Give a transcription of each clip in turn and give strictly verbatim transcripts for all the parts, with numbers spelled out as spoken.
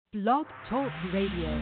Blog Talk Radio.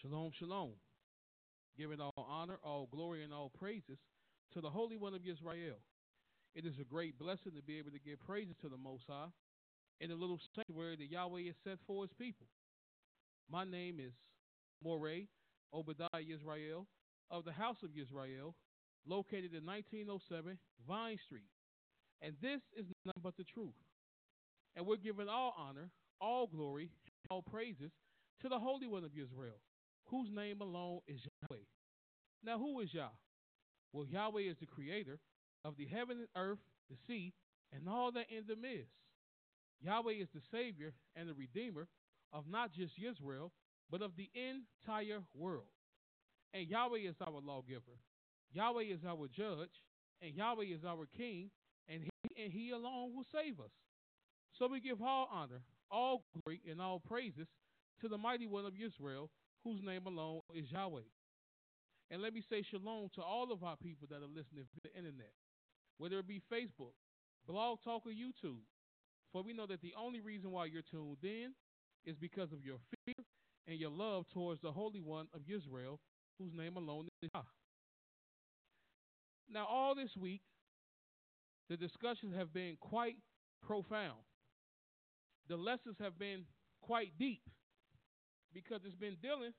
Shalom, shalom. Giving all honor, all glory, and all praises to the Holy One of Israel. It is a great blessing to be able to give praises to the Most High in the little sanctuary that Yahweh has set for his people. My name is Moray Obadiah Israel of the House of Israel, located in nineteen oh seven Vine Street. And this is nothing but the truth. And we're giving all honor, all glory, all praises to the Holy One of Israel, whose name alone is Yahweh. Now, who is Yah? Well, Yahweh is the creator of the heaven and earth, the sea, and all that in them is. Yahweh is the Savior and the Redeemer of not just Israel, but of the entire world. And Yahweh is our lawgiver. Yahweh is our judge, and Yahweh is our king, and he, and he alone will save us. So we give all honor, all glory, and all praises to the mighty one of Israel, whose name alone is Yahweh. And let me say shalom to all of our people that are listening to the internet, whether it be Facebook, Blog Talk, or YouTube. For we know that the only reason why you're tuned in is because of your fear and your love towards the Holy One of Israel, whose name alone is Yah. Now, all this week, the discussions have been quite profound. The lessons have been quite deep because it's been dealing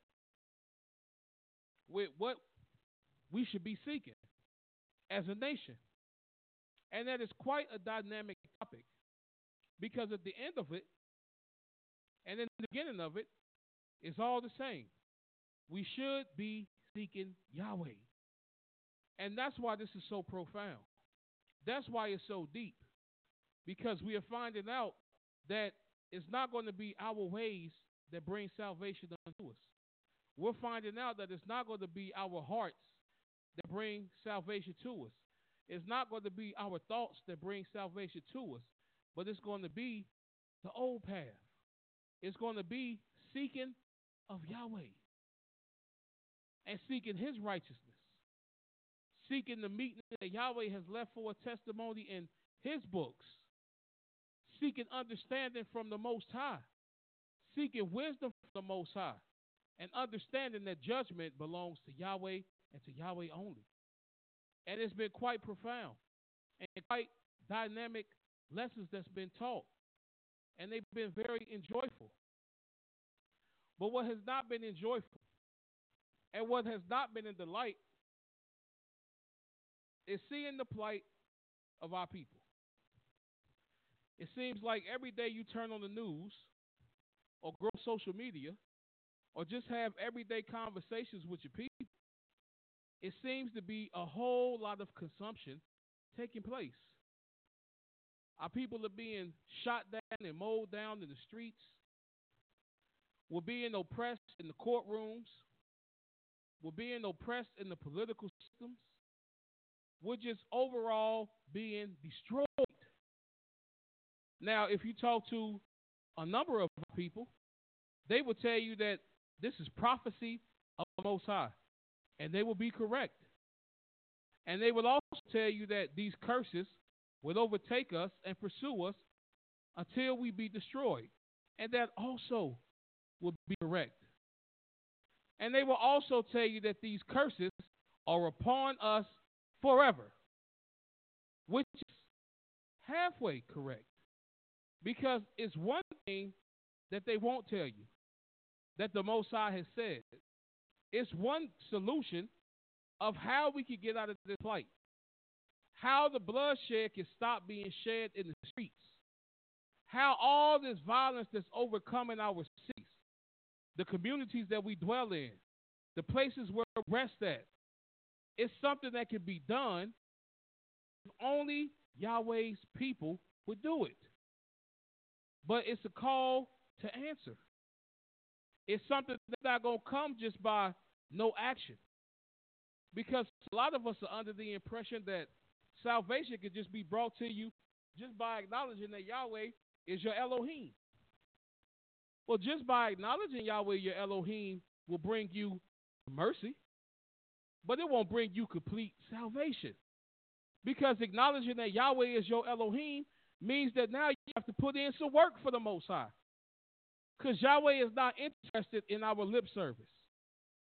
with what we should be seeking as a nation. And that is quite a dynamic topic because at the end of it and in the beginning of it, it's all the same. We should be seeking Yahweh. And that's why this is so profound. That's why it's so deep, because we are finding out that it's not going to be our ways that bring salvation unto us. We're finding out that it's not going to be our hearts that bring salvation to us. It's not going to be our thoughts that bring salvation to us, but it's going to be the old path. It's going to be seeking of Yahweh and seeking his righteousness, seeking the meekness that Yahweh has left for a testimony in his books, seeking understanding from the Most High, seeking wisdom from the Most High, and understanding that judgment belongs to Yahweh and to Yahweh only. And it's been quite profound and quite dynamic lessons that's been taught, and they've been very enjoyable. But what has not been enjoyable and what has not been in delight is seeing the plight of our people. It seems like every day you turn on the news or grow social media or just have everyday conversations with your people, it seems to be a whole lot of consumption taking place. Our people are being shot down and mowed down in the streets. We're being oppressed in the courtrooms. We're being oppressed in the political systems. We're just overall being destroyed. Now, if you talk to a number of people, they will tell you that this is prophecy of the Most High, and they will be correct. And they will also tell you that these curses will overtake us and pursue us until we be destroyed, and that also will be correct. And they will also tell you that these curses are upon us forever, which is halfway correct, because it's one thing that they won't tell you that the Most High has said. It's one solution of how we can get out of this plight, how the bloodshed can stop being shed in the streets, how all this violence that's overcoming our cities, the communities that we dwell in, the places where we rest at, it's something that can be done if only Yahweh's people would do it. But it's a call to answer. It's something that's not going to come just by no action. Because a lot of us are under the impression that salvation can just be brought to you just by acknowledging that Yahweh is your Elohim. Well, just by acknowledging Yahweh, your Elohim, will bring you mercy, but it won't bring you complete salvation. Because acknowledging that Yahweh is your Elohim means that now you have to put in some work for the Most High. Because Yahweh is not interested in our lip service.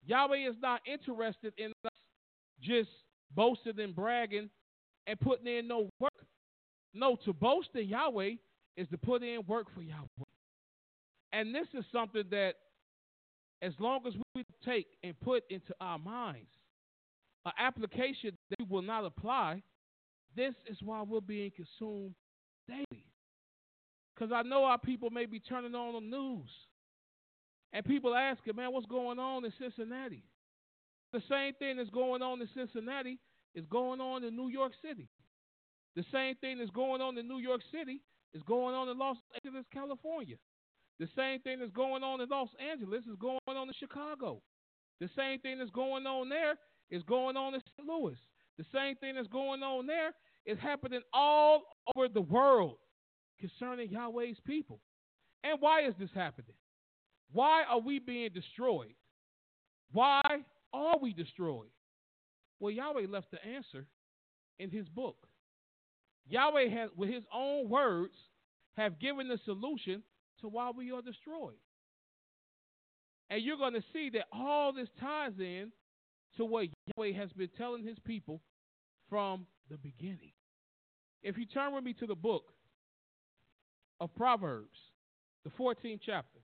Yahweh is not interested in us just boasting and bragging and putting in no work. No, to boast in Yahweh is to put in work for Yahweh. And this is something that as long as we take and put into our minds an application that we will not apply, this is why we're being consumed daily. Because I know our people may be turning on the news and people asking, man, what's going on in Cincinnati? The same thing that's going on in Cincinnati is going on in New York City. The same thing that's going on in New York City is going on in Los Angeles, California. The same thing that's going on in Los Angeles is going on in Chicago. The same thing that's going on there is going on in Saint Louis. The same thing that's going on there is happening all over the world concerning Yahweh's people. And why is this happening? Why are we being destroyed? Why are we destroyed? Well, Yahweh left the answer in his book. Yahweh has, with his own words, have given the solution to why we are destroyed. And you're going to see that all this ties in to what Yahweh has been telling his people from the beginning. If you turn with me to the book of Proverbs, the fourteenth chapter.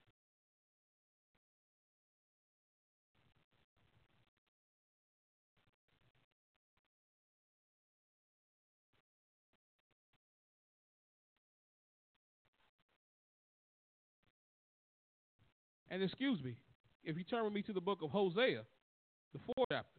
And excuse me, if you turn with me to the book of Hosea, the fourth chapter.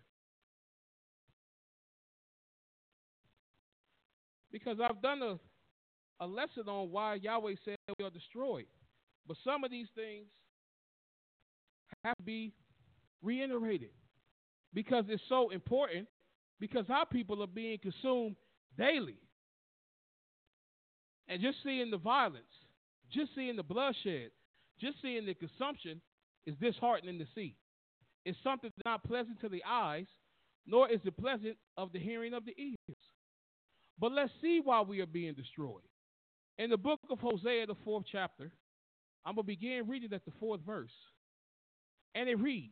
Because I've done a, a lesson on why Yahweh said we are destroyed. But some of these things have to be reiterated because it's so important, because our people are being consumed daily. And just seeing the violence, just seeing the bloodshed, just seeing the consumption is disheartening to see. It's something that's not pleasant to the eyes, nor is it pleasant of the hearing of the ears. But let's see why we are being destroyed. In the book of Hosea, the fourth chapter, I'm going to begin reading at the fourth verse. And it reads,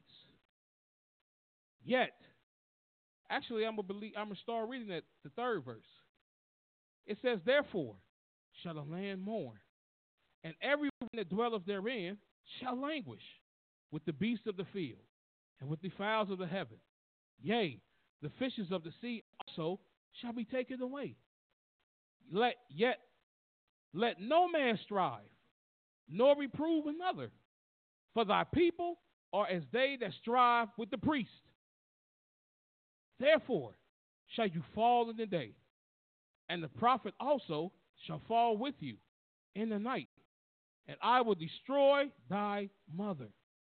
yet, actually I'm going to believe, I'm going to start reading at the third verse. It says, therefore shall the land mourn, and everyone that dwelleth therein shall languish with the beasts of the field and with the fowls of the heaven. Yea, the fishes of the sea also shall be taken away. Let yet let no man strive, nor reprove another, for thy people are as they that strive with the priest. Therefore shall you fall in the day, and the prophet also shall fall with you in the night, and I will destroy thy mother.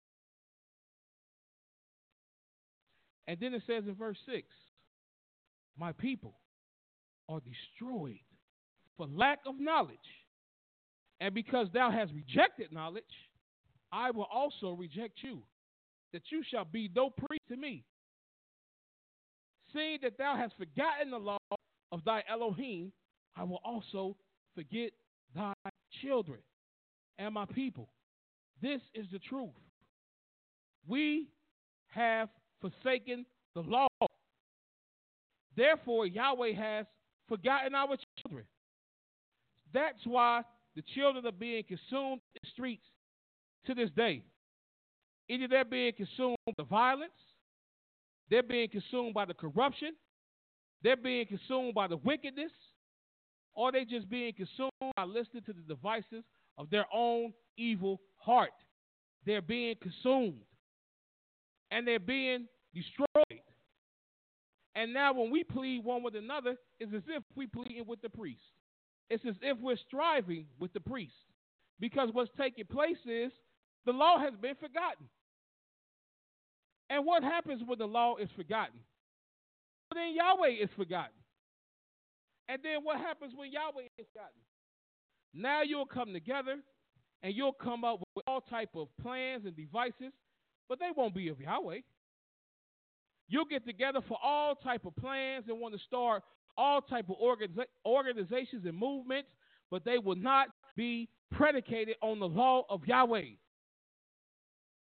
And then it says in verse six, my people are destroyed for lack of knowledge. And because thou hast rejected knowledge, I will also reject you, that you shall be no priest to me. Seeing that thou hast forgotten the law of thy Elohim, I will also forget thy children and my people. This is the truth. We have forsaken the law. Therefore, Yahweh has forgotten our children. That's why the children are being consumed in the streets to this day. Either they're being consumed by the violence, they're being consumed by the corruption, they're being consumed by the wickedness, or they're just being consumed by listening to the devices of their own evil heart. They're being consumed, and they're being destroyed. And now when we plead one with another, it's as if we pleading with the priest. It's as if we're striving with the priest. Because what's taking place is the law has been forgotten. And what happens when the law is forgotten? Well, then Yahweh is forgotten. And then what happens when Yahweh is forgotten? Now you'll come together and you'll come up with all type of plans and devices, but they won't be of Yahweh. You'll get together for all type of plans and want to start all type of organiza- organizations and movements, but they will not be predicated on the law of Yahweh.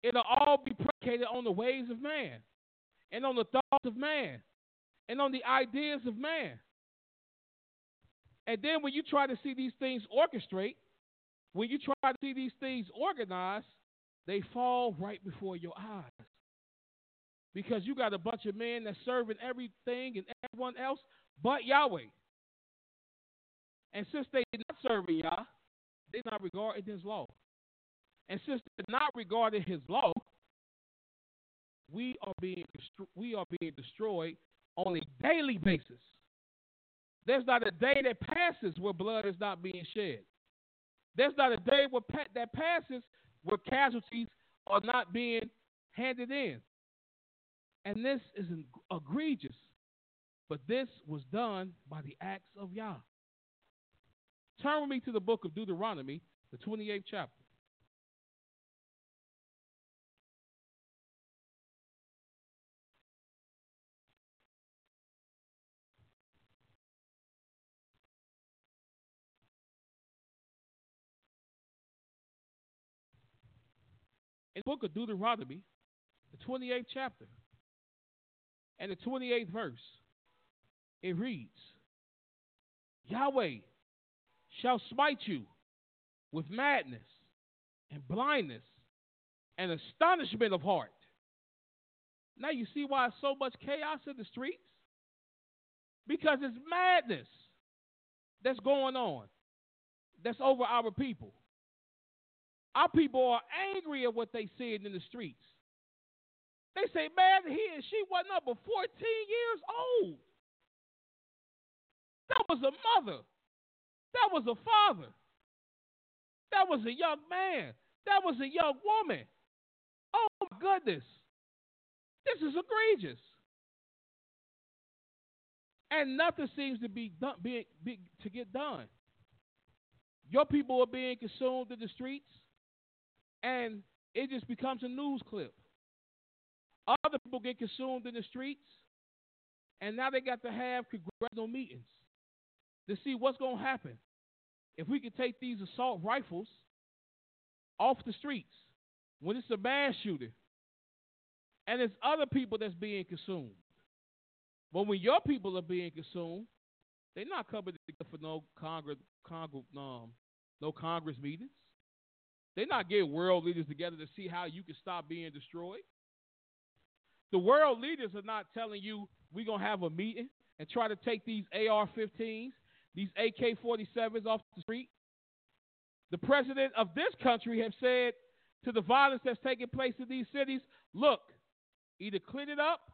It'll all be predicated on the ways of man and on the thoughts of man and on the ideas of man. And then when you try to see these things orchestrate, when you try to see these things organized, they fall right before your eyes. Because you got a bunch of men that's serving everything and everyone else but Yahweh. And since they're not serving Yah, they're not regarding his law. And since they're not regarding his law, we are being we are being destroyed on a daily basis. There's not a day that passes where blood is not being shed. There's not a day where pa- that passes where casualties are not being handed in. And this is egregious. But this was done by the acts of Yah. Turn with me to the book of Deuteronomy, the twenty-eighth chapter. In the book of Deuteronomy, the twenty-eighth chapter, and the twenty-eighth verse, it reads, Yahweh shall smite you with madness and blindness and astonishment of heart. Now you see why so much chaos in the streets? Because it's madness that's going on, that's over our people. Our people are angry at what they see in the streets. They say, man, he and she wasn't up but fourteen years old. That was a mother. That was a father. That was a young man. That was a young woman. Oh, my goodness. This is egregious. And nothing seems to be done, be, be, to get done. Your people are being consumed in the streets, and it just becomes a news clip. Other people get consumed in the streets, and now they got to have congressional meetings to see what's going to happen if we can take these assault rifles off the streets when it's a mass shooting, and it's other people that's being consumed. But when your people are being consumed, they're not coming together for no Congress, Congress, um, no Congress meetings. They're not getting world leaders together to see how you can stop being destroyed. The world leaders are not telling you we're going to have a meeting and try to take these A R fifteens, these A K forty-sevens off the street. The president of this country has said to the violence that's taking place in these cities, look, either clean it up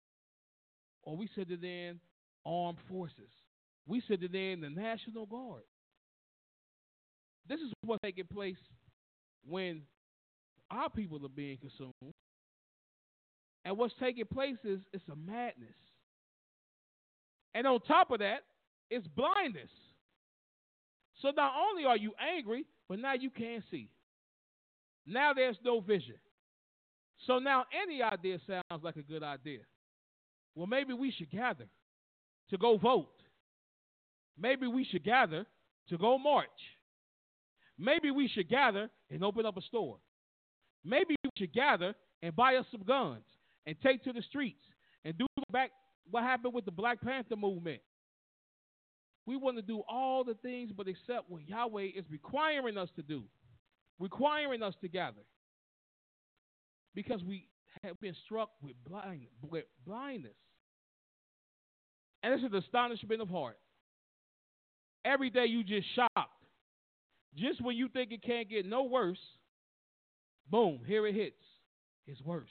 or we send it in armed forces. We send it in the National Guard. This is what's taking place when our people are being consumed. And what's taking place is it's a madness. And on top of that, it's blindness. So not only are you angry, but now you can't see. Now there's no vision. So now any idea sounds like a good idea. Well, maybe we should gather to go vote. Maybe we should gather to go march. Maybe we should gather and open up a store. Maybe we should gather and buy us some guns and take to the streets and do back what happened with the Black Panther movement. We want to do all the things but accept what Yahweh is requiring us to do, requiring us to gather. Because we have been struck with, blind, with blindness. And it's an astonishment of heart. Every day you just shocked. Just when you think it can't get no worse, boom, here it hits. It's worse.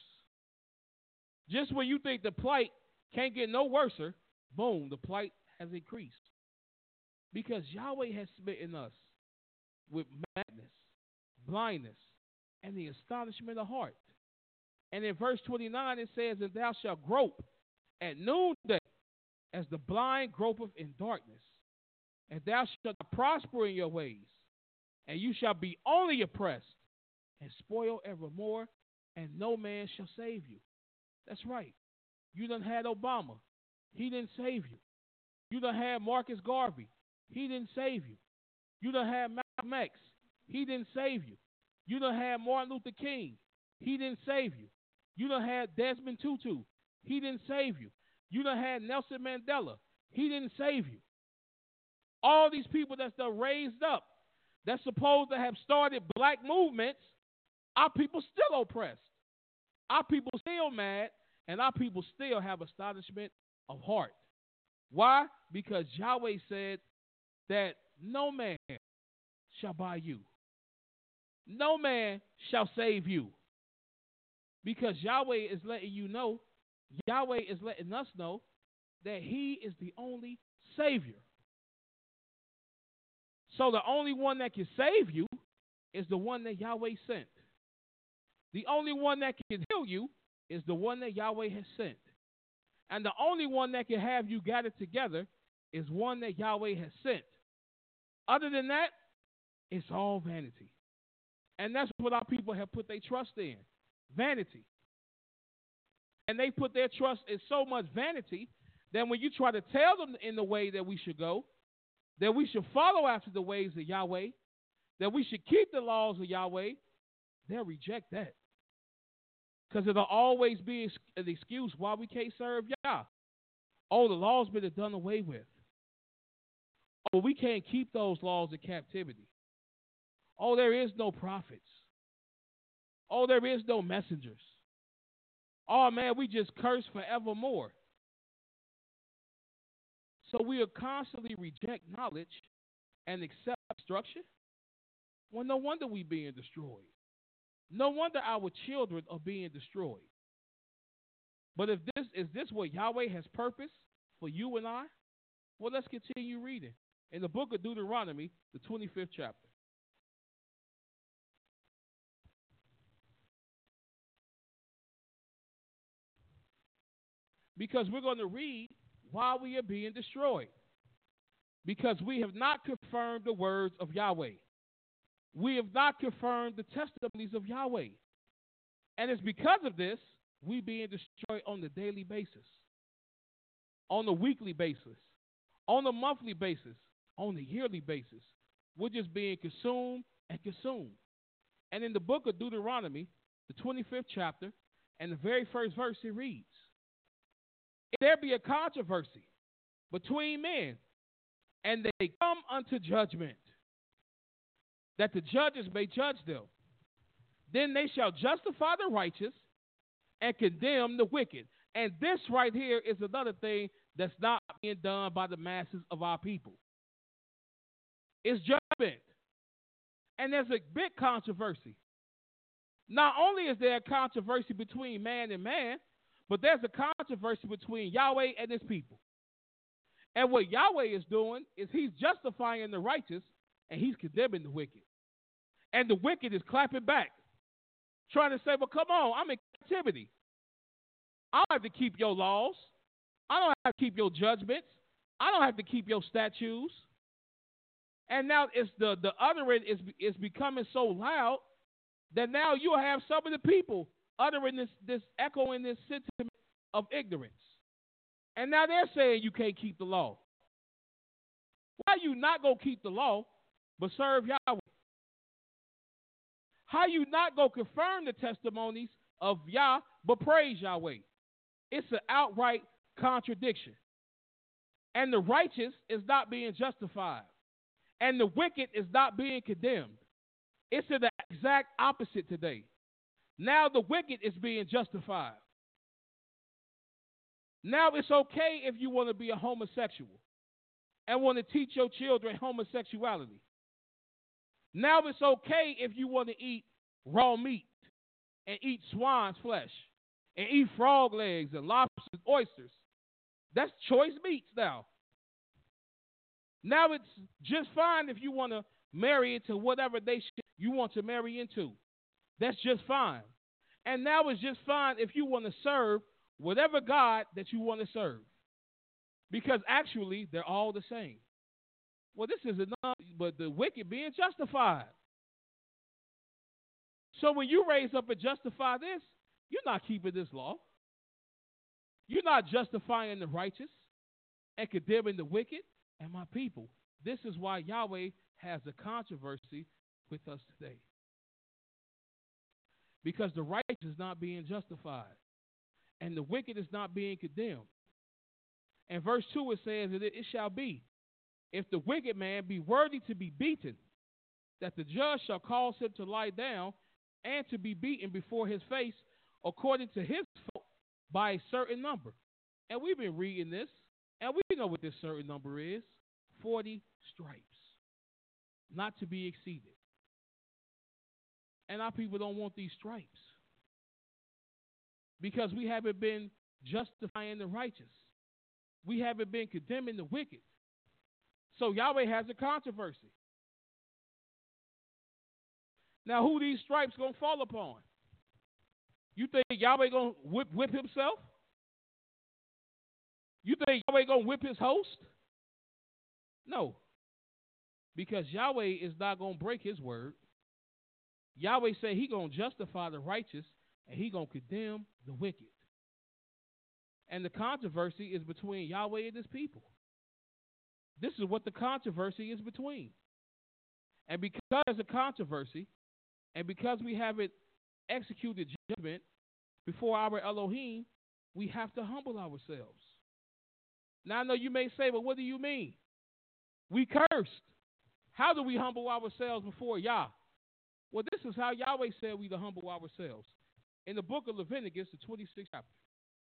Just when you think the plight can't get no worser, boom, the plight has increased. Because Yahweh has smitten us with madness, blindness, and the astonishment of heart. And in verse twenty-nine it says, and thou shalt grope at noonday as the blind gropeth in darkness. And thou shalt not prosper in your ways, and you shall be only oppressed and spoil evermore, and no man shall save you. That's right. You done had Obama. He didn't save you. You done had Marcus Garvey. He didn't save you. You done had Malcolm X. He didn't save you. You done had Martin Luther King. He didn't save you. You done had Desmond Tutu. He didn't save you. You done had Nelson Mandela. He didn't save you. All these people that's done raised up, that's supposed to have started black movements, our people still oppressed. Our people still mad, and our people still have astonishment of heart. Why? Because Yahweh said that no man shall buy you. No man shall save you. Because Yahweh is letting you know, Yahweh is letting us know that he is the only Savior. So the only one that can save you is the one that Yahweh sent. The only one that can heal you is the one that Yahweh has sent. And the only one that can have you gathered together is one that Yahweh has sent. Other than that, it's all vanity. And that's what our people have put their trust in, vanity. And they put their trust in so much vanity that when you try to tell them in the way that we should go, that we should follow after the ways of Yahweh, that we should keep the laws of Yahweh, they'll reject that. Because it'll always be an excuse why we can't serve Yah. Oh, the law's been done away with. Oh, we can't keep those laws in captivity. Oh, there is no prophets. Oh, there is no messengers. Oh, man, we just curse forevermore. So we'll constantly reject knowledge and accept instruction. Well, no wonder we being destroyed. No wonder our children are being destroyed. But if this is this what Yahweh has purposed for you and I, well, let's continue reading. In the book of Deuteronomy, the twenty-fifth chapter. Because we're going to read why we are being destroyed. Because we have not confirmed the words of Yahweh. We have not confirmed the testimonies of Yahweh. And it's because of this, we being destroyed on the daily basis, on the weekly basis, on the monthly basis, on the yearly basis. We're just being consumed and consumed. And in the book of Deuteronomy, the twenty-fifth chapter, and the very first verse, it reads, if there be a controversy between men, and they come unto judgment, that the judges may judge them, then they shall justify the righteous and condemn the wicked. And this right here is another thing that's not being done by the masses of our people. It's judgment. And there's a big controversy. Not only is there a controversy between man and man, but there's a controversy between Yahweh and his people. And what Yahweh is doing is he's justifying the righteous and he's condemning the wicked. And the wicked is clapping back, trying to say, well, come on, I'm in captivity. I don't have to keep your laws. I don't have to keep your judgments. I don't have to keep your statutes. And now it's the, the uttering is, is becoming so loud that now you have some of the people uttering this, this echoing this sentiment of ignorance. And now they're saying you can't keep the law. Why you not going to keep the law but serve Yahweh? How you not going to confirm the testimonies of Yah but praise Yahweh? It's an outright contradiction. And the righteous is not being justified. And the wicked is not being condemned. It's the exact opposite today. Now the wicked is being justified. Now it's okay if you want to be a homosexual and want to teach your children homosexuality. Now it's okay if you want to eat raw meat and eat swine's flesh and eat frog legs and lobsters and oysters. That's choice meats now. Now it's just fine if you want to marry into whatever they sh- you want to marry into. That's just fine. And now it's just fine if you want to serve whatever God that you want to serve. Because actually, they're all the same. Well, this is enough, but the wicked being justified. So when you raise up and justify this, you're not keeping this law. You're not justifying the righteous and condemning the wicked and my people. This is why Yahweh has a controversy with us today. because the righteous is not being justified and the wicked is not being condemned. And verse two, it says that it, it shall be, if the wicked man be worthy to be beaten, that the judge shall cause him to lie down and to be beaten before his face according to his fault by a certain number. And we've been reading this, and we know what this certain number is, forty stripes, not to be exceeded. And our people don't want these stripes because we haven't been justifying the righteous. We haven't been condemning the wicked. So Yahweh has a controversy. Now, who these stripes going to fall upon? You think Yahweh going to whip, whip himself? You think Yahweh going to whip his host? No. Because Yahweh is not going to break his word. Yahweh said he going to justify the righteous and he going to condemn the wicked. And the controversy is between Yahweh and his people. This is what the controversy is between. And because there's a controversy, and because we haven't executed judgment before our Elohim, we have to humble ourselves. Now, I know you may say, well, what do you mean? We cursed. How do we humble ourselves before Yah? Well, this is how Yahweh said we to humble ourselves. In the book of Leviticus, the twenty-sixth chapter.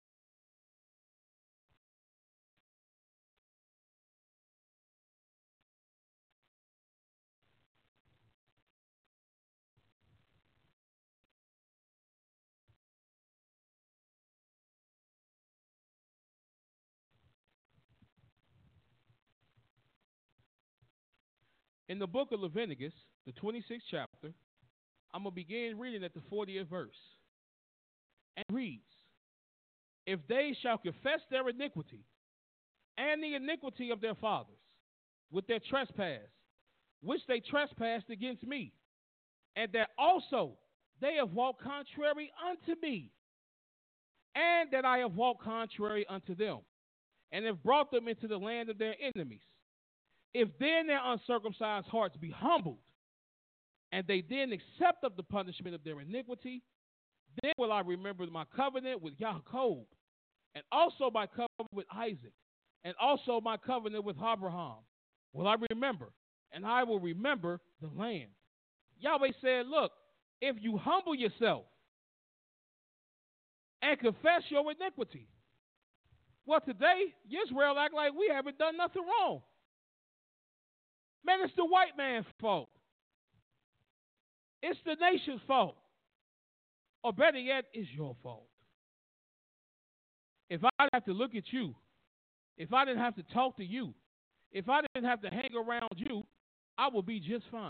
In the book of Leviticus, the twenty-sixth chapter, I'm going to begin reading at the fortieth verse. And it reads, if they shall confess their iniquity and the iniquity of their fathers with their trespass, which they trespassed against me, and that also they have walked contrary unto me, and that I have walked contrary unto them, and have brought them into the land of their enemies, if then their uncircumcised hearts be humbled, and they then accept of the punishment of their iniquity, then will I remember my covenant with Yaakov, and also my covenant with Isaac, and also my covenant with Abraham. Will I remember, and I will remember the land. Yahweh said, look, if you humble yourself and confess your iniquity. Well, today, Israel act like we haven't done nothing wrong. Man, it's the white man's fault. It's the nation's fault. Or better yet, it's your fault. If I didn't have to look at you, if I didn't have to talk to you, if I didn't have to hang around you, I would be just fine.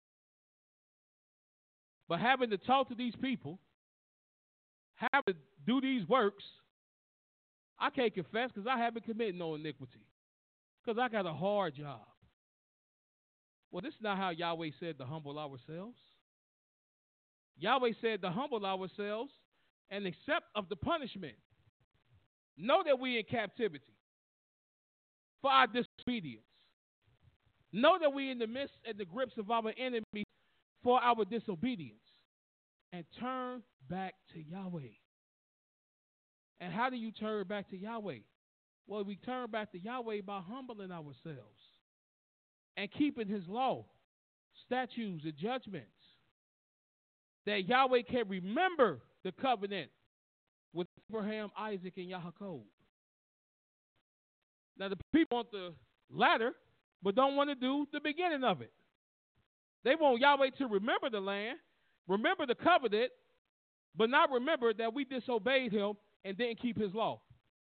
But having to talk to these people, having to do these works, I can't confess because I haven't committed no iniquity. Because I got a hard job. Well, this is not how Yahweh said to humble ourselves. Yahweh said to humble ourselves and accept of the punishment. Know that we in captivity for our disobedience. Know that we in the midst and the grips of our enemies for our disobedience. And turn back to Yahweh. And how do you turn back to Yahweh? Well, we turn back to Yahweh by humbling ourselves and keeping his law, statutes, and judgments. That Yahweh can remember the covenant with Abraham, Isaac, and Yaakov. Now, the people want the latter, but don't want to do the beginning of it. They want Yahweh to remember the land, remember the covenant, but not remember that we disobeyed him and didn't keep his law.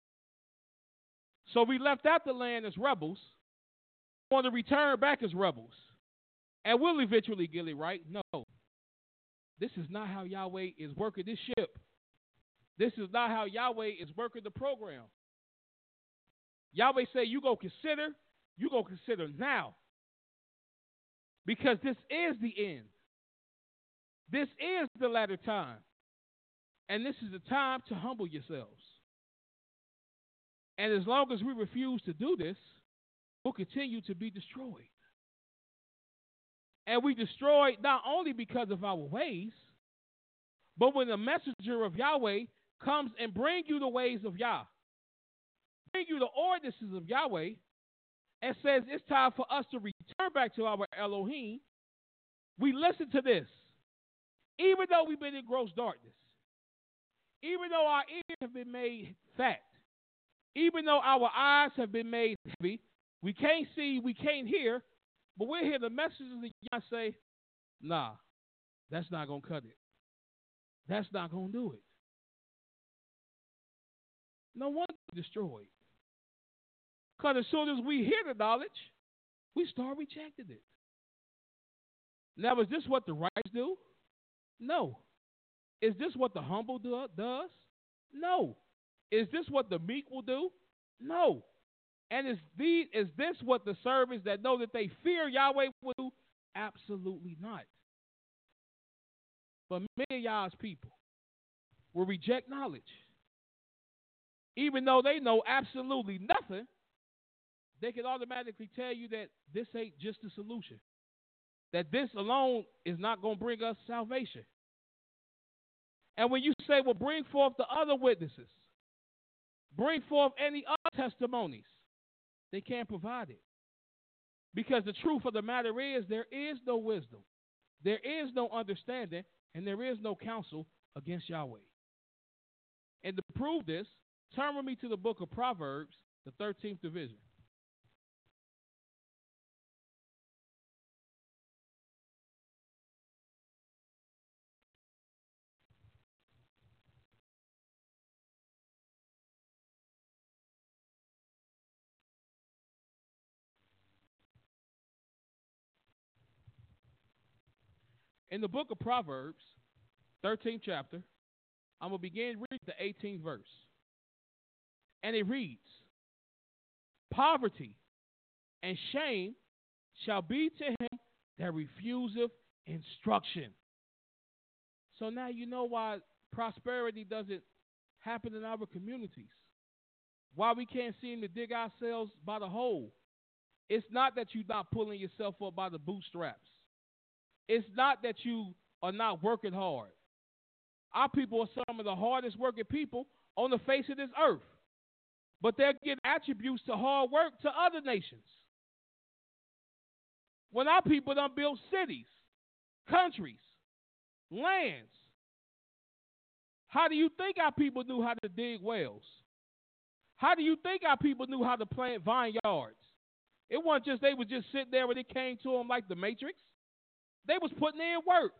So we left out the land as rebels, want to return back as rebels, and we'll eventually get it right. No. This is not how Yahweh is working this ship. This is not how Yahweh is working the program. Yahweh said, you go consider, you go consider now. Because this is the end. This is the latter time. And this is the time to humble yourselves. And as long as we refuse to do this, we'll continue to be destroyed. And we destroyed not only because of our ways, But when the messenger of Yahweh comes and bring you the ways of Yah, bring you the ordinances of Yahweh, and says it's time for us to return back to our Elohim, we listen to this. Even though we've been in gross darkness, even though our ears have been made fat, even though our eyes have been made heavy, we can't see, we can't hear, but we hear the messages of Yah say, nah, that's not going to cut it. That's not going to do it. No wonder we're destroyed. Because as soon as we hear the knowledge, we start rejecting it. Now, is this what the righteous do? No. Is this what the humble do, does? No. Is this what the meek will do? No. And is, the, is this what the servants that know that they fear Yahweh will do? Absolutely not. But many of y'all's people will reject knowledge. Even though they know absolutely nothing, they can automatically tell you that this ain't just the solution. That this alone is not going to bring us salvation. And when you say, well, bring forth the other witnesses, bring forth any other testimonies, they can't provide it. Because the truth of the matter is, there is no wisdom, there is no understanding, and there is no counsel against Yahweh. And to prove this, turn with me to the book of Proverbs, the thirteenth division. In the book of Proverbs, thirteenth chapter, I'm going to begin reading the eighteenth verse. And it reads, poverty and shame shall be to him that refuseth instruction. So now you know why prosperity doesn't happen in our communities. Why we can't seem to dig ourselves by the hole. It's not that you're not pulling yourself up by the bootstraps. It's not that you are not working hard. Our people are some of the hardest working people on the face of this earth. But they're getting attributes to hard work to other nations. When our people done built cities, countries, lands, how do you think our people knew how to dig wells? How do you think our people knew how to plant vineyards? It wasn't just they would just sit there when it came to them like the Matrix. They was putting in work.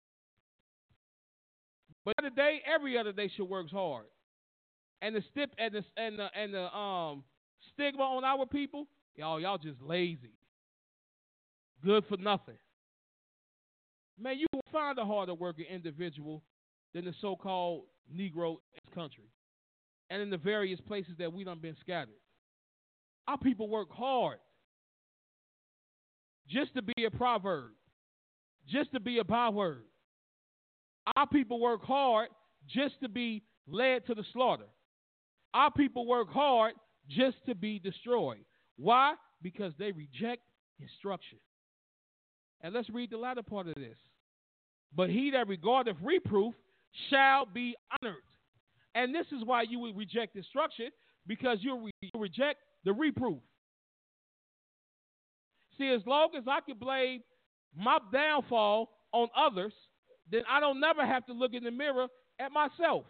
But today, every other nation works hard. And the stip and the and the and the um stigma on our people, y'all, y'all just lazy. Good for nothing. Man, you will find a harder working individual than the so-called Negro in this country. And in the various places that we done been scattered. Our people work hard just to be a proverb, just to be a byword. Our people work hard just to be led to the slaughter. Our people work hard just to be destroyed. Why? Because they reject instruction. And let's read the latter part of this. But he that regardeth reproof shall be honored. And this is why you would reject instruction, because you re- reject the reproof. See, as long as I can blame my downfall on others, then I don't never have to look in the mirror at myself.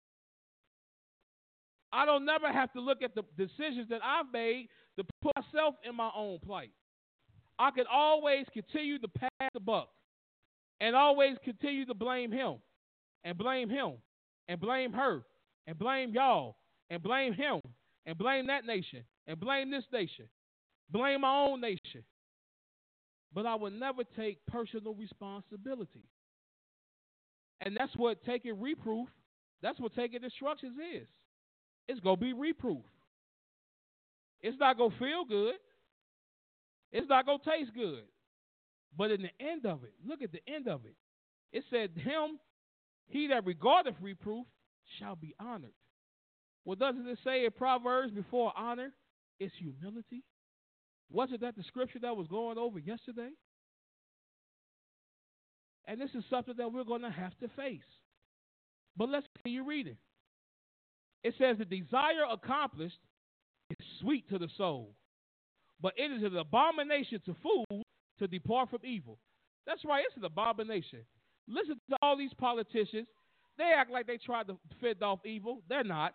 I don't never have to look at the decisions that I've made to put myself in my own plight. I can always continue to pass the buck and always continue to blame him and blame him and blame her and blame y'all and blame him and blame that nation and blame this nation, blame my own nation. But I will never take personal responsibility. And that's what taking reproof, that's what taking instructions is. It's going to be reproof. It's not going to feel good. It's not going to taste good. But in the end of it, look at the end of it. It said, him, he that regardeth reproof shall be honored. Well, doesn't it say in Proverbs, before honor is humility? Wasn't that the scripture that was going over yesterday? And this is something that we're going to have to face. But let's continue reading. It says, the desire accomplished is sweet to the soul, but it is an abomination to fools to depart from evil. That's right, it's an abomination. Listen to all these politicians. They act like they tried to fend off evil. They're not.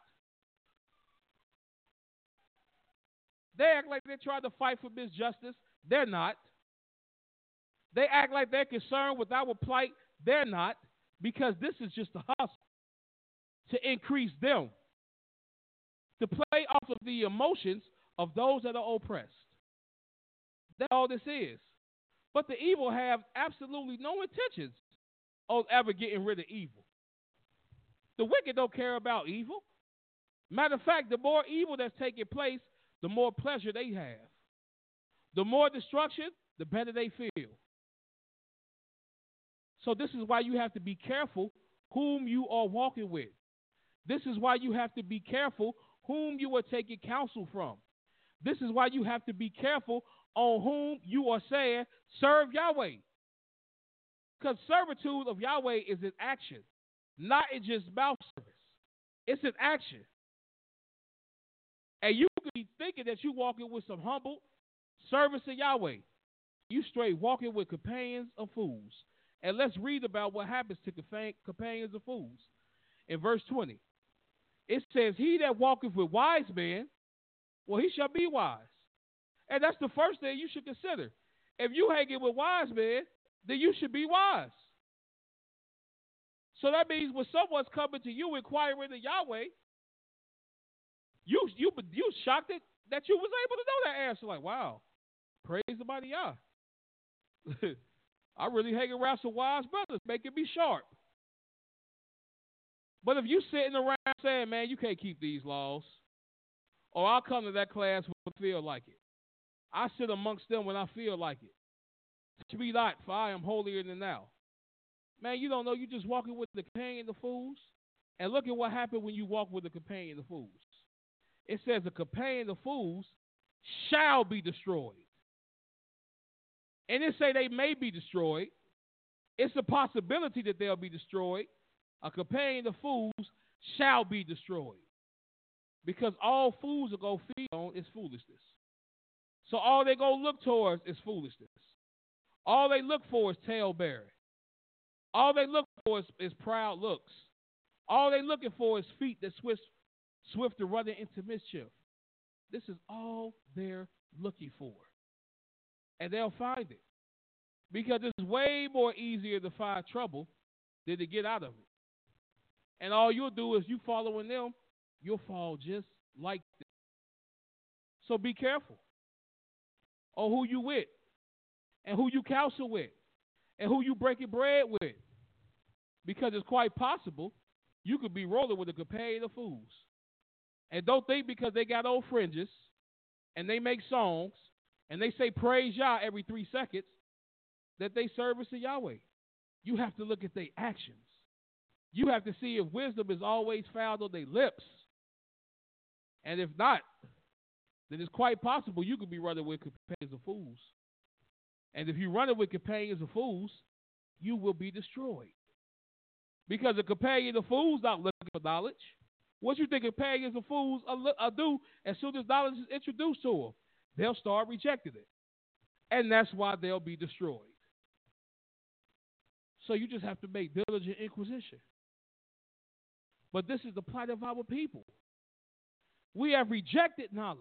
They act like they tried to fight for justice. They're not. They act like they're concerned with our plight. They're not, because this is just a hustle to increase them, to play off of the emotions of those that are oppressed. That's all this is. But the evil have absolutely no intentions of ever getting rid of evil. The wicked don't care about evil. Matter of fact, the more evil that's taking place, the more pleasure they have. The more destruction, the better they feel. So this is why you have to be careful whom you are walking with. This is why you have to be careful whom you are taking counsel from. This is why you have to be careful on whom you are saying, serve Yahweh. Because servitude of Yahweh is an action, not in just mouth service. It's an action. And you could be thinking that you're walking with some humble service to Yahweh. You straight walking with companions of fools. And let's read about what happens to companions of fools. In verse twenty, it says, he that walketh with wise men, well, he shall be wise. And that's the first thing you should consider. If you hanging with wise men, then you should be wise. So that means when someone's coming to you inquiring of Yahweh, you you you shocked it that you was able to know that answer. Like, wow, praise the mighty Yah. I really hang around some wise brothers, making me sharp. But if you sitting around saying, man, you can't keep these laws, or I'll come to that class when I feel like it. I sit amongst them when I feel like it. Touch me not, for I am holier than thou. Man, you don't know, you just walking with the companion of fools. And look at what happened when you walk with the companion of fools. It says a companion of fools shall be destroyed. And it say they may be destroyed. It's a possibility that they'll be destroyed. A companion of fools shall be destroyed. Because all fools are going to feed on is foolishness. So all they going to look towards is foolishness. All they look for is tail-bearing. All they look for is, is proud looks. All they looking for is feet that swift, swift to running into mischief. This is all they're looking for. And they'll find it. Because it's way more easier to find trouble than to get out of it. And all you'll do is you following them, you'll fall just like them. So be careful on who you with, and who you counsel with, and who you breaking bread with. Because it's quite possible you could be rolling with a companion of fools. And don't think because they got old fringes, and they make songs, and they say praise Yah every three seconds, that they service to Yahweh. You have to look at their actions. You have to see if wisdom is always found on their lips. And if not, then it's quite possible you could be running with companions of fools. And if you're running with companions of fools, you will be destroyed. Because a companion of fools not looking for knowledge. What you think companions of fools will do as soon as knowledge is introduced to them? They'll start rejecting it. And that's why they'll be destroyed. So you just have to make diligent inquisition. But this is the plight of our people. We have rejected knowledge.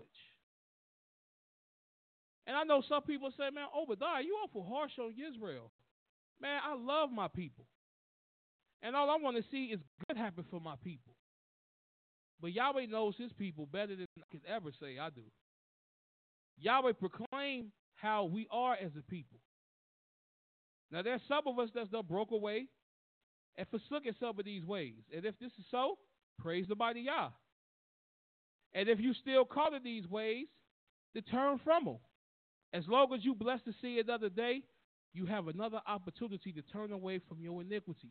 And I know some people say, man, Obadiah, you awful harsh on Israel. Man, I love my people. And all I want to see is good happen for my people. But Yahweh knows his people better than I could ever say I do. Yahweh proclaim how we are as a people. Now, there's some of us that's done broke away and forsook in some of these ways. And if this is so, praise the mighty Yah. And if you still caught in these ways, then turn from them. As long as you blessed to see another day, you have another opportunity to turn away from your iniquities.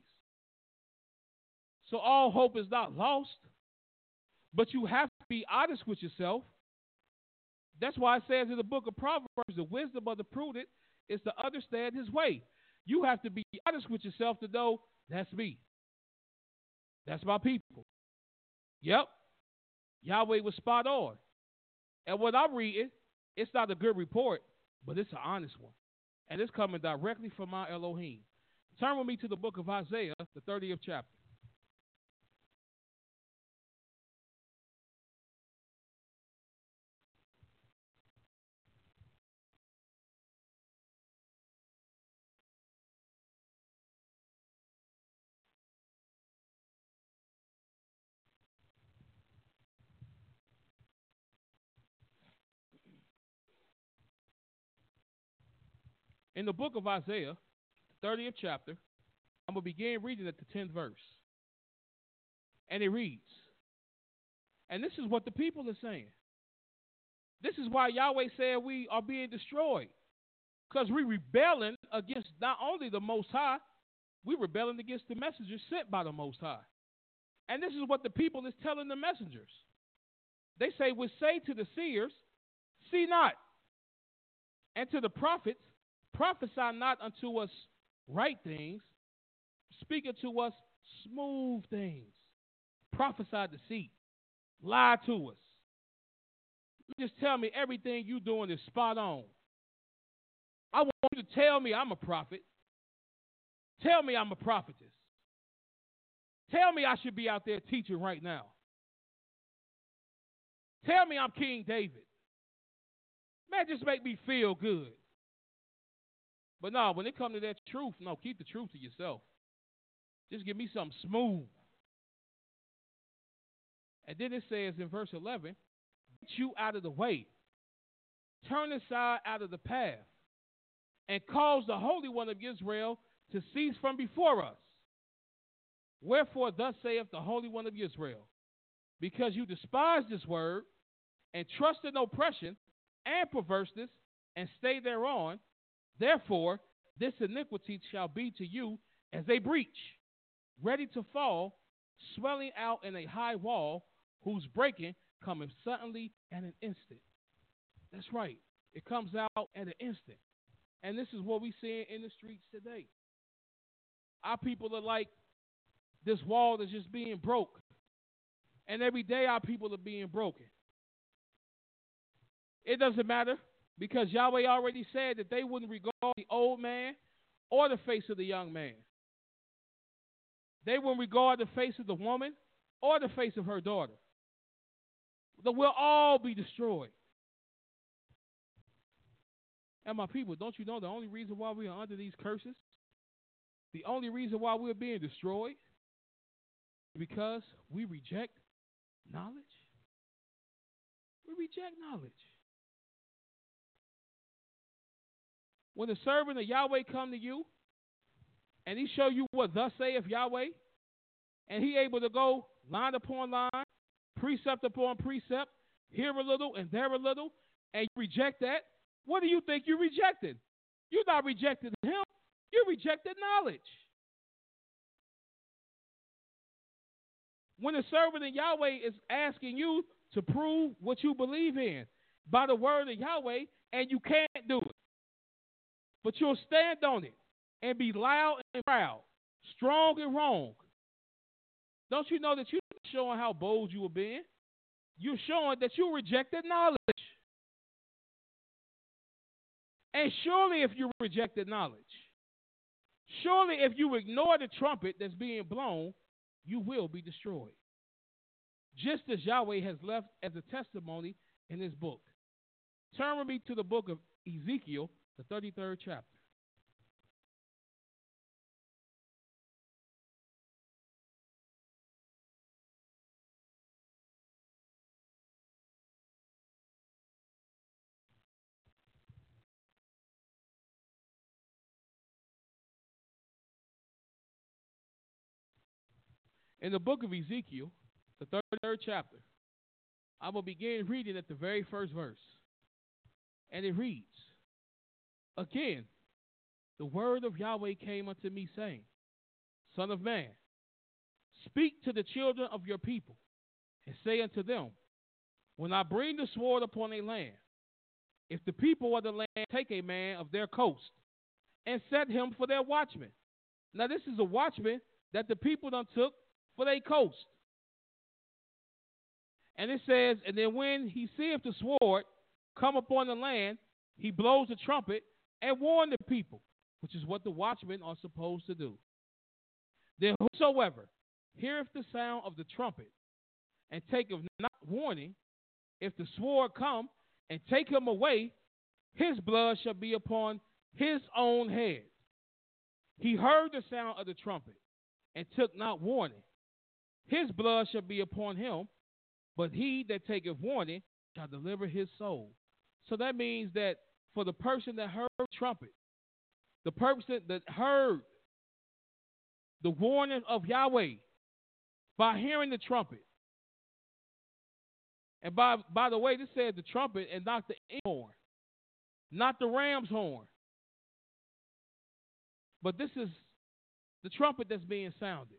So all hope is not lost, but you have to be honest with yourself. That's why it says in the book of Proverbs, the wisdom of the prudent is to understand his way. You have to be honest with yourself to know that's me. That's my people. Yep. Yahweh was spot on. And what I'm reading, it's not a good report, but it's an honest one. And it's coming directly from my Elohim. Turn with me to the book of Isaiah, the thirtieth chapter. In the book of Isaiah, thirtieth chapter, I'm going to begin reading at the tenth verse. And it reads, and this is what the people are saying. This is why Yahweh said we are being destroyed. Because we're rebelling against not only the Most High, we're rebelling against the messengers sent by the Most High. And this is what the people is telling the messengers. They say, we say to the seers, see not, and to the prophets, prophesy not unto us right things, speak unto us smooth things. Prophesy deceit. Lie to us. Just tell me everything you doing is spot on. I want you to tell me I'm a prophet. Tell me I'm a prophetess. Tell me I should be out there teaching right now. Tell me I'm King David. Man, just make me feel good. But no, when it comes to that truth, no, keep the truth to yourself. Just give me something smooth. And then it says in verse eleven, get you out of the way. Turn aside out of the path. And cause the Holy One of Israel to cease from before us. Wherefore thus saith the Holy One of Israel, because you despise this word, and trust in oppression, and perverseness, and stay thereon, therefore this iniquity shall be to you as a breach, ready to fall, swelling out in a high wall, whose breaking cometh suddenly at an instant. That's right. It comes out at an instant. And this is what we see in the streets today. Our people are like this wall that's just being broke. And every day our people are being broken. It doesn't matter, because Yahweh already said that they wouldn't regard the old man or the face of the young man. They wouldn't regard the face of the woman or the face of her daughter. That we'll all be destroyed. And my people, don't you know the only reason why we are under these curses, the only reason why we're being destroyed, is because we reject knowledge? We reject knowledge. When the servant of Yahweh come to you, and he show you what thus saith Yahweh, and he able to go line upon line, precept upon precept, here a little and there a little, and you reject that, what do you think you rejected? You're not rejecting him. You rejected knowledge. When the servant of Yahweh is asking you to prove what you believe in by the word of Yahweh, and you can't do it, but you'll stand on it and be loud and proud, strong and wrong. Don't you know that you're showing how bold you were being? You're showing that you rejected knowledge. And surely if you rejected knowledge, surely if you ignore the trumpet that's being blown, you will be destroyed. Just as Yahweh has left as a testimony in his book. Turn with me to the book of Ezekiel, the thirty-third chapter. In the book of Ezekiel, the thirty-third chapter, I will begin reading at the very first verse. And it reads, again, the word of Yahweh came unto me, saying, Son of man, speak to the children of your people, and say unto them, when I bring the sword upon a land, if the people of the land take a man of their coast, and set him for their watchman. Now this is a watchman that the people done took for they coast. And it says, and then when he seeth the sword come upon the land, he blows the trumpet and warn the people, which is what the watchmen are supposed to do. Then whosoever heareth the sound of the trumpet and taketh not warning, if the sword come and take him away, his blood shall be upon his own head. He heard the sound of the trumpet and took not warning. His blood shall be upon him, but he that taketh warning shall deliver his soul. So that means that for the person that heard the trumpet, the person that heard the warning of Yahweh by hearing the trumpet, and by, by the way, this says the trumpet and not the horn, not the ram's horn. But this is the trumpet that's being sounded.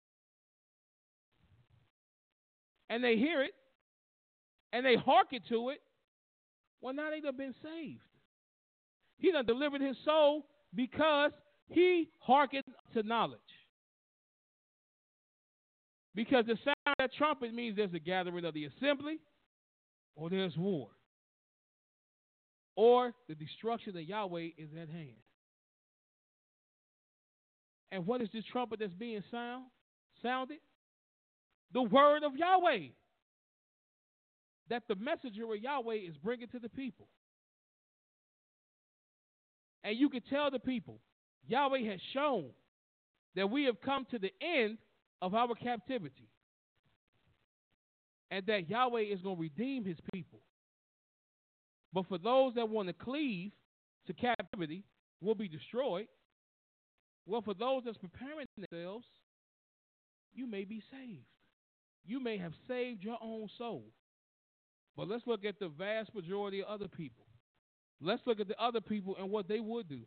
And they hear it, and they hearken to it. Well, now they done been saved. He done delivered his soul because he hearkened to knowledge. Because the sound of that trumpet means there's a gathering of the assembly, or there's war, or the destruction of Yahweh is at hand. And what is this trumpet that's being sound, sounded? The word of Yahweh that the messenger of Yahweh is bringing to the people. And you can tell the people, Yahweh has shown that we have come to the end of our captivity, and that Yahweh is going to redeem his people. But for those that want to cleave to captivity, will be destroyed. Well, for those that's preparing themselves, you may be saved. You may have saved your own soul. But let's look at the vast majority of other people. Let's look at the other people and what they would do.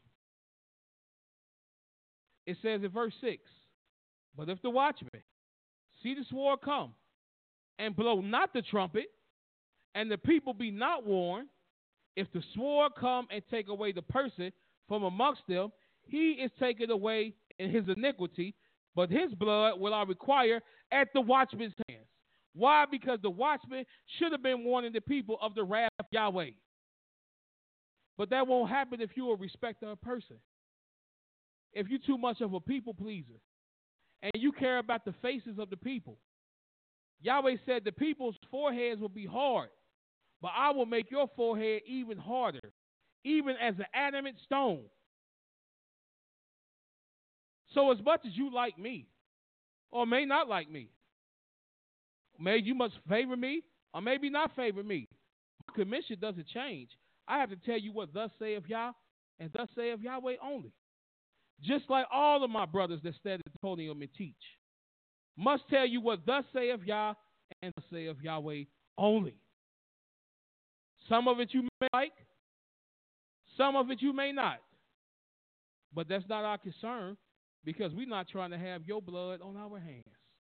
It says in verse six, but if the watchman see the sword come and blow not the trumpet, and the people be not warned, if the sword come and take away the person from amongst them, he is taken away in his iniquity, but his blood will I require at the watchman's hands. Why? Because the watchman should have been warning the people of the wrath of Yahweh. But that won't happen if you're a respecter of person. If you're too much of a people pleaser, and you care about the faces of the people. Yahweh said the people's foreheads will be hard, but I will make your forehead even harder, even as an adamant stone. So as much as you like me, or may not like me, maybe you must favor me, or maybe not favor me, my commission doesn't change. I have to tell you what thus saith Yah, and thus saith Yahweh only. Just like all of my brothers that stand at the podium and teach, must tell you what thus saith Yah, and thus saith Yahweh only. Some of it you may like, some of it you may not. But that's not our concern, because we're not trying to have your blood on our hands.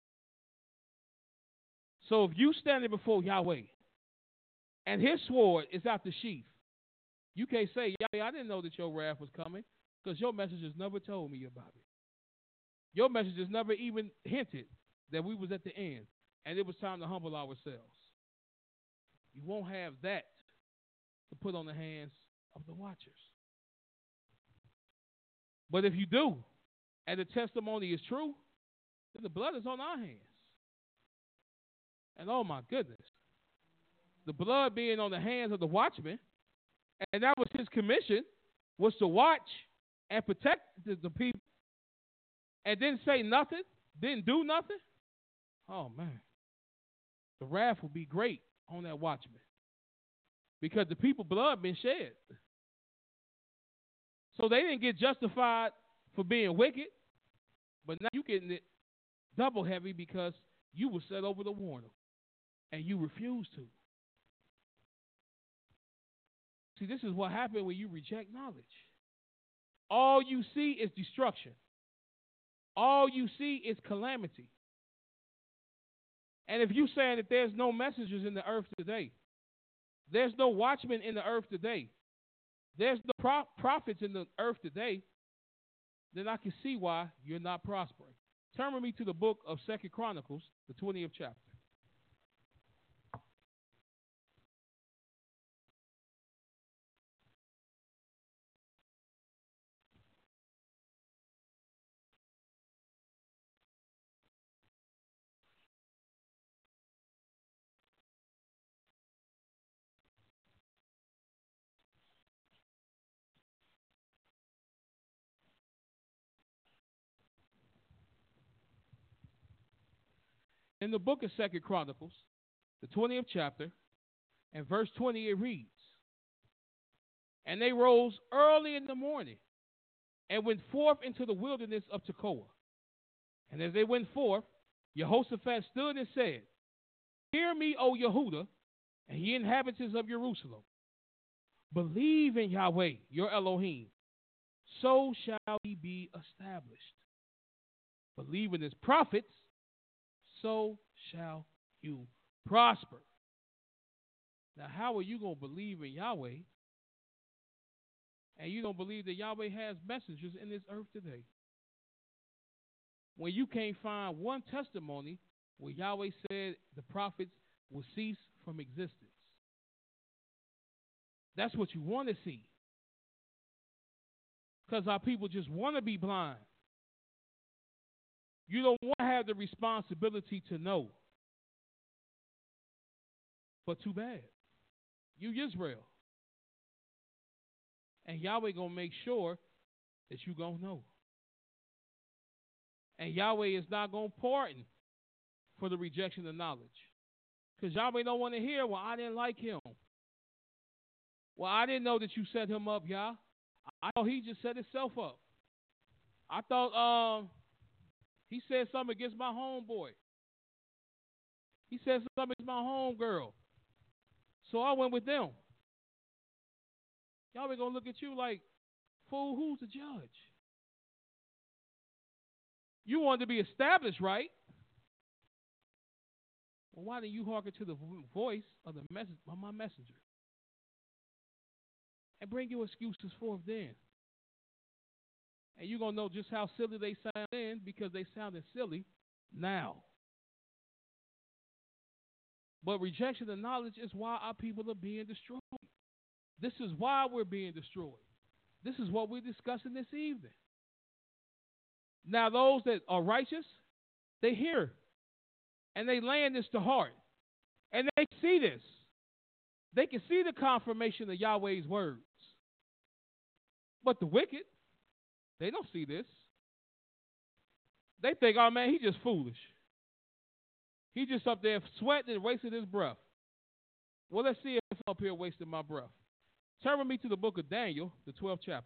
So if you standing before Yahweh and his sword is out the sheath, you can't say, Yahweh, I didn't know that your wrath was coming, because your messengers never told me about it. Your messengers never even hinted that we was at the end and it was time to humble ourselves. You won't have that to put on the hands of the watchers. But if you do, and the testimony is true, then the blood is on our hands. And oh my goodness, the blood being on the hands of the watchman, and that was his commission, was to watch and protect the, the people, and didn't say nothing, didn't do nothing. Oh man, the wrath will be great on that watchman, because the people's blood been shed. So they didn't get justified for being wicked, but now you're getting it double heavy because you were set over to warn them, and you refused to. See, this is what happened when you reject knowledge. All you see is destruction. All you see is calamity. And if you're saying that there's no messengers in the earth today, there's no watchmen in the earth today, there's no pro- prophets in the earth today, then I can see why you're not prospering. Turn with me to the book of Second Chronicles, the twentieth chapter. In the book of Second Chronicles, the twentieth chapter, and verse twenty, it reads, "And they rose early in the morning and went forth into the wilderness of Tekoa. And as they went forth, Jehoshaphat stood and said, Hear me, O Yehuda, and ye inhabitants of Jerusalem. Believe in Yahweh, your Elohim, so shall he be established. Believe in his prophets, so shall you prosper." Now, how are you going to believe in Yahweh and you don't believe that Yahweh has messengers in this earth today? When you can't find one testimony where Yahweh said the prophets will cease from existence. That's what you want to see. Because our people just want to be blind. You don't want to have the responsibility to know. But too bad. You Israel. And Yahweh going to make sure that you going to know. And Yahweh is not going to pardon for the rejection of knowledge. Because Yahweh don't want to hear, well, I didn't like him. Well, I didn't know that you set him up, Yah. I know he just set himself up. I thought um, he said something against my homeboy. He said something against my homegirl. So I went with them. Yahweh going to look at you like, fool, who's the judge? You wanted to be established, right? Well, why didn't you hearken to the voice of the message of my messenger? And bring your excuses forth then. And you're going to know just how silly they sound then because they sounded silly now. But rejection of knowledge is why our people are being destroyed. This is why we're being destroyed. This is what we're discussing this evening. Now, those that are righteous, they hear and they land this to heart. And they see this. They can see the confirmation of Yahweh's words. But the wicked, they don't see this. They think, oh, man, he's just foolish. He just up there sweating and wasting his breath. Well, let's see if I'm up here wasting my breath. Turn with me to the book of Daniel, the twelfth chapter.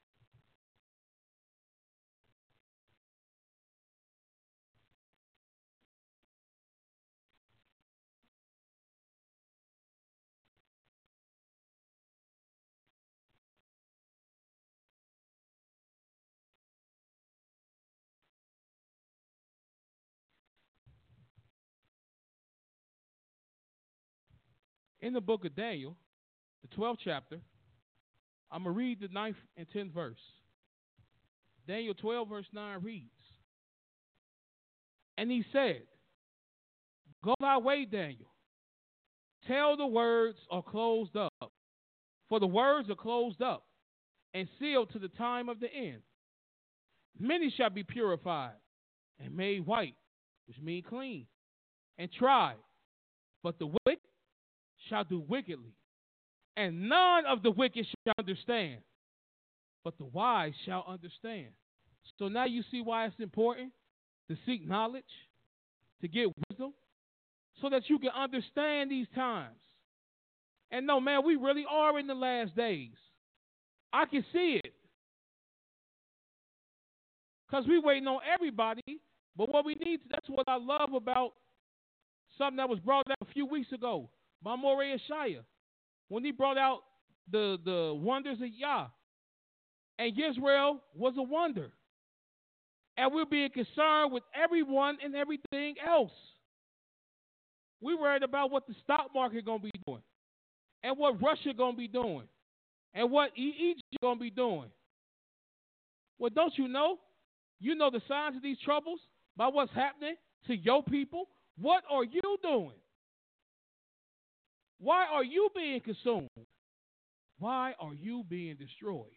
In the book of Daniel, the twelfth chapter, I'm going to read the ninth and tenth verse. Daniel twelve, verse nine reads, "And he said, Go thy way, Daniel. Tell the words are closed up, for the words are closed up and sealed to the time of the end. Many shall be purified and made white," which means clean, "and tried, but the wicked shall do wickedly, and none of the wicked shall understand, but the wise shall understand." So now you see why it's important to seek knowledge, to get wisdom, so that you can understand these times. And no, man, we really are in the last days. I can see it. Because we're waiting on everybody, but what we need, that's what I love about something that was brought out a few weeks ago by Moreh Shaya, when he brought out the, the wonders of Yah. And Israel was a wonder. And we're being concerned with everyone and everything else. We worried about what the stock market going to be doing, and what Russia going to be doing, and what Egypt going to be doing. Well, don't you know? You know the signs of these troubles, by what's happening to your people? What are you doing? Why are you being consumed? Why are you being destroyed?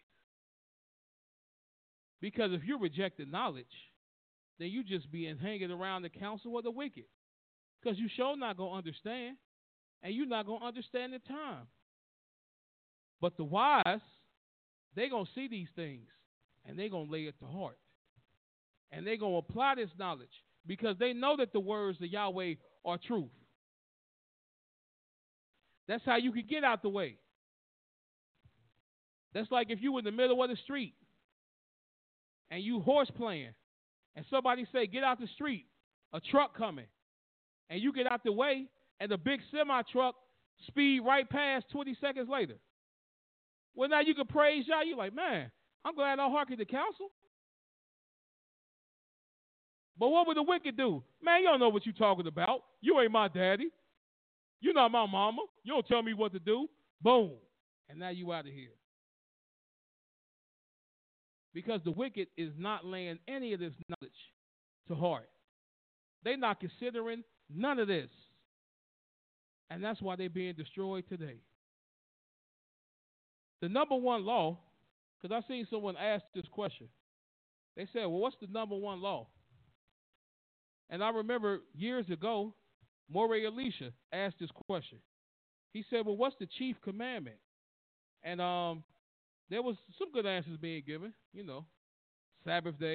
Because if you rejected knowledge, then you just being hanging around the counsel of the wicked. Because you sure not going to understand, and you're not going to understand the time. But the wise, they're going to see these things, and they're going to lay it to heart. And they're going to apply this knowledge because they know that the words of Yahweh are truth. That's how you can get out the way. That's like if you were in the middle of the street and you horse playing and somebody say, get out the street, a truck coming, and you get out the way and the big semi-truck speed right past twenty seconds later. Well, now you can praise Yah. You're like, man, I'm glad I hearkened to counsel. But what would the wicked do? Man, you don't know what you're talking about. You ain't my daddy. You're not my mama. You don't tell me what to do. Boom. And now you out of here. Because the wicked is not laying any of this knowledge to heart. They're not considering none of this. And that's why they're being destroyed today. The number one law, because I seen someone ask this question. They said, well, what's the number one law? And I remember years ago, Moray Elisha asked this question. He said, well, what's the chief commandment? And um, there was some good answers being given. You know, Sabbath day,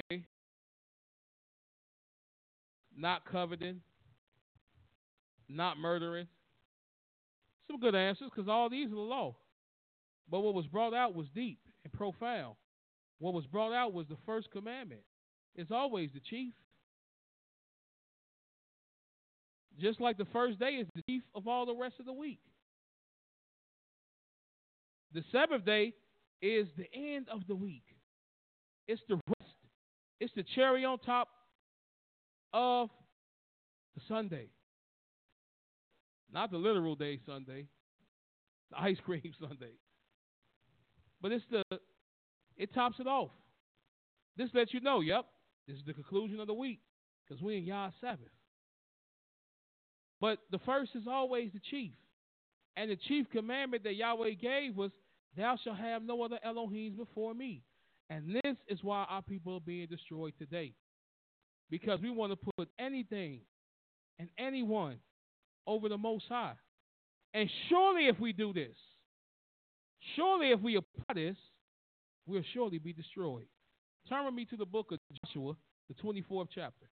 not coveting, not murdering. Some good answers because all these are the law. But what was brought out was deep and profound. What was brought out was the first commandment. It's always the chief. Just like the first day is the chief of all the rest of the week. The seventh day is the end of the week. It's the rest. It's the cherry on top of the Sunday. Not the literal day Sunday, the ice cream Sunday. But it's the, it tops it off. This lets you know, yep, this is the conclusion of the week because we in Yah's Sabbath. But the first is always the chief. And the chief commandment that Yahweh gave was, thou shalt have no other Elohims before me. And this is why our people are being destroyed today. Because we want to put anything and anyone over the Most High. And surely if we do this, surely if we apply this, we'll surely be destroyed. Turn with me to the book of Joshua, the twenty-fourth chapter.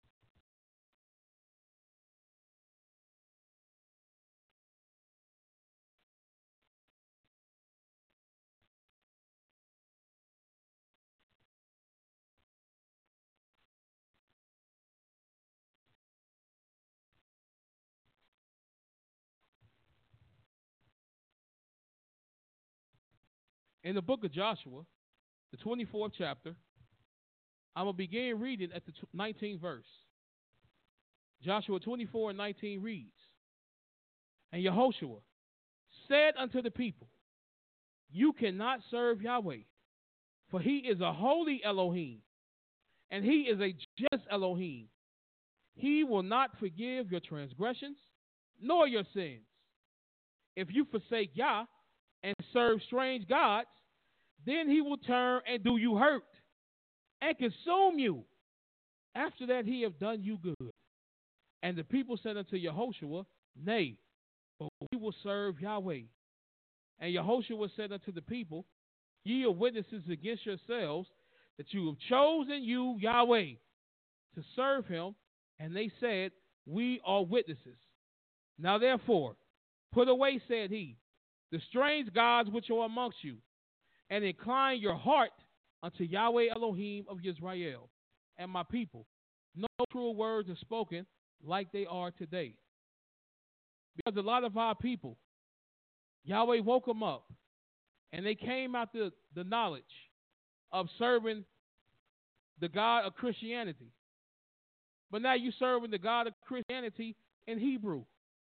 In the book of Joshua, the twenty-fourth chapter, I'm going to begin reading at the nineteenth verse. Joshua twenty-four and nineteen reads, and Yehoshua said unto the people, you cannot serve Yahweh, for he is a holy Elohim, and he is a just Elohim. He will not forgive your transgressions, nor your sins. If you forsake Yah, and serve strange gods, then he will turn and do you hurt and consume you. After that he have done you good. And the people said unto Yehoshua, nay, but we will serve Yahweh. And Yehoshua said unto the people, ye are witnesses against yourselves that you have chosen you, Yahweh, to serve him. And they said, we are witnesses. Now therefore, put away, said he, the strange gods which are amongst you, and incline your heart unto Yahweh Elohim of Israel and my people. No true words are spoken like they are today. Because a lot of our people, Yahweh woke them up, and they came out the, the knowledge of serving the God of Christianity. But now you're serving the God of Christianity in Hebrew.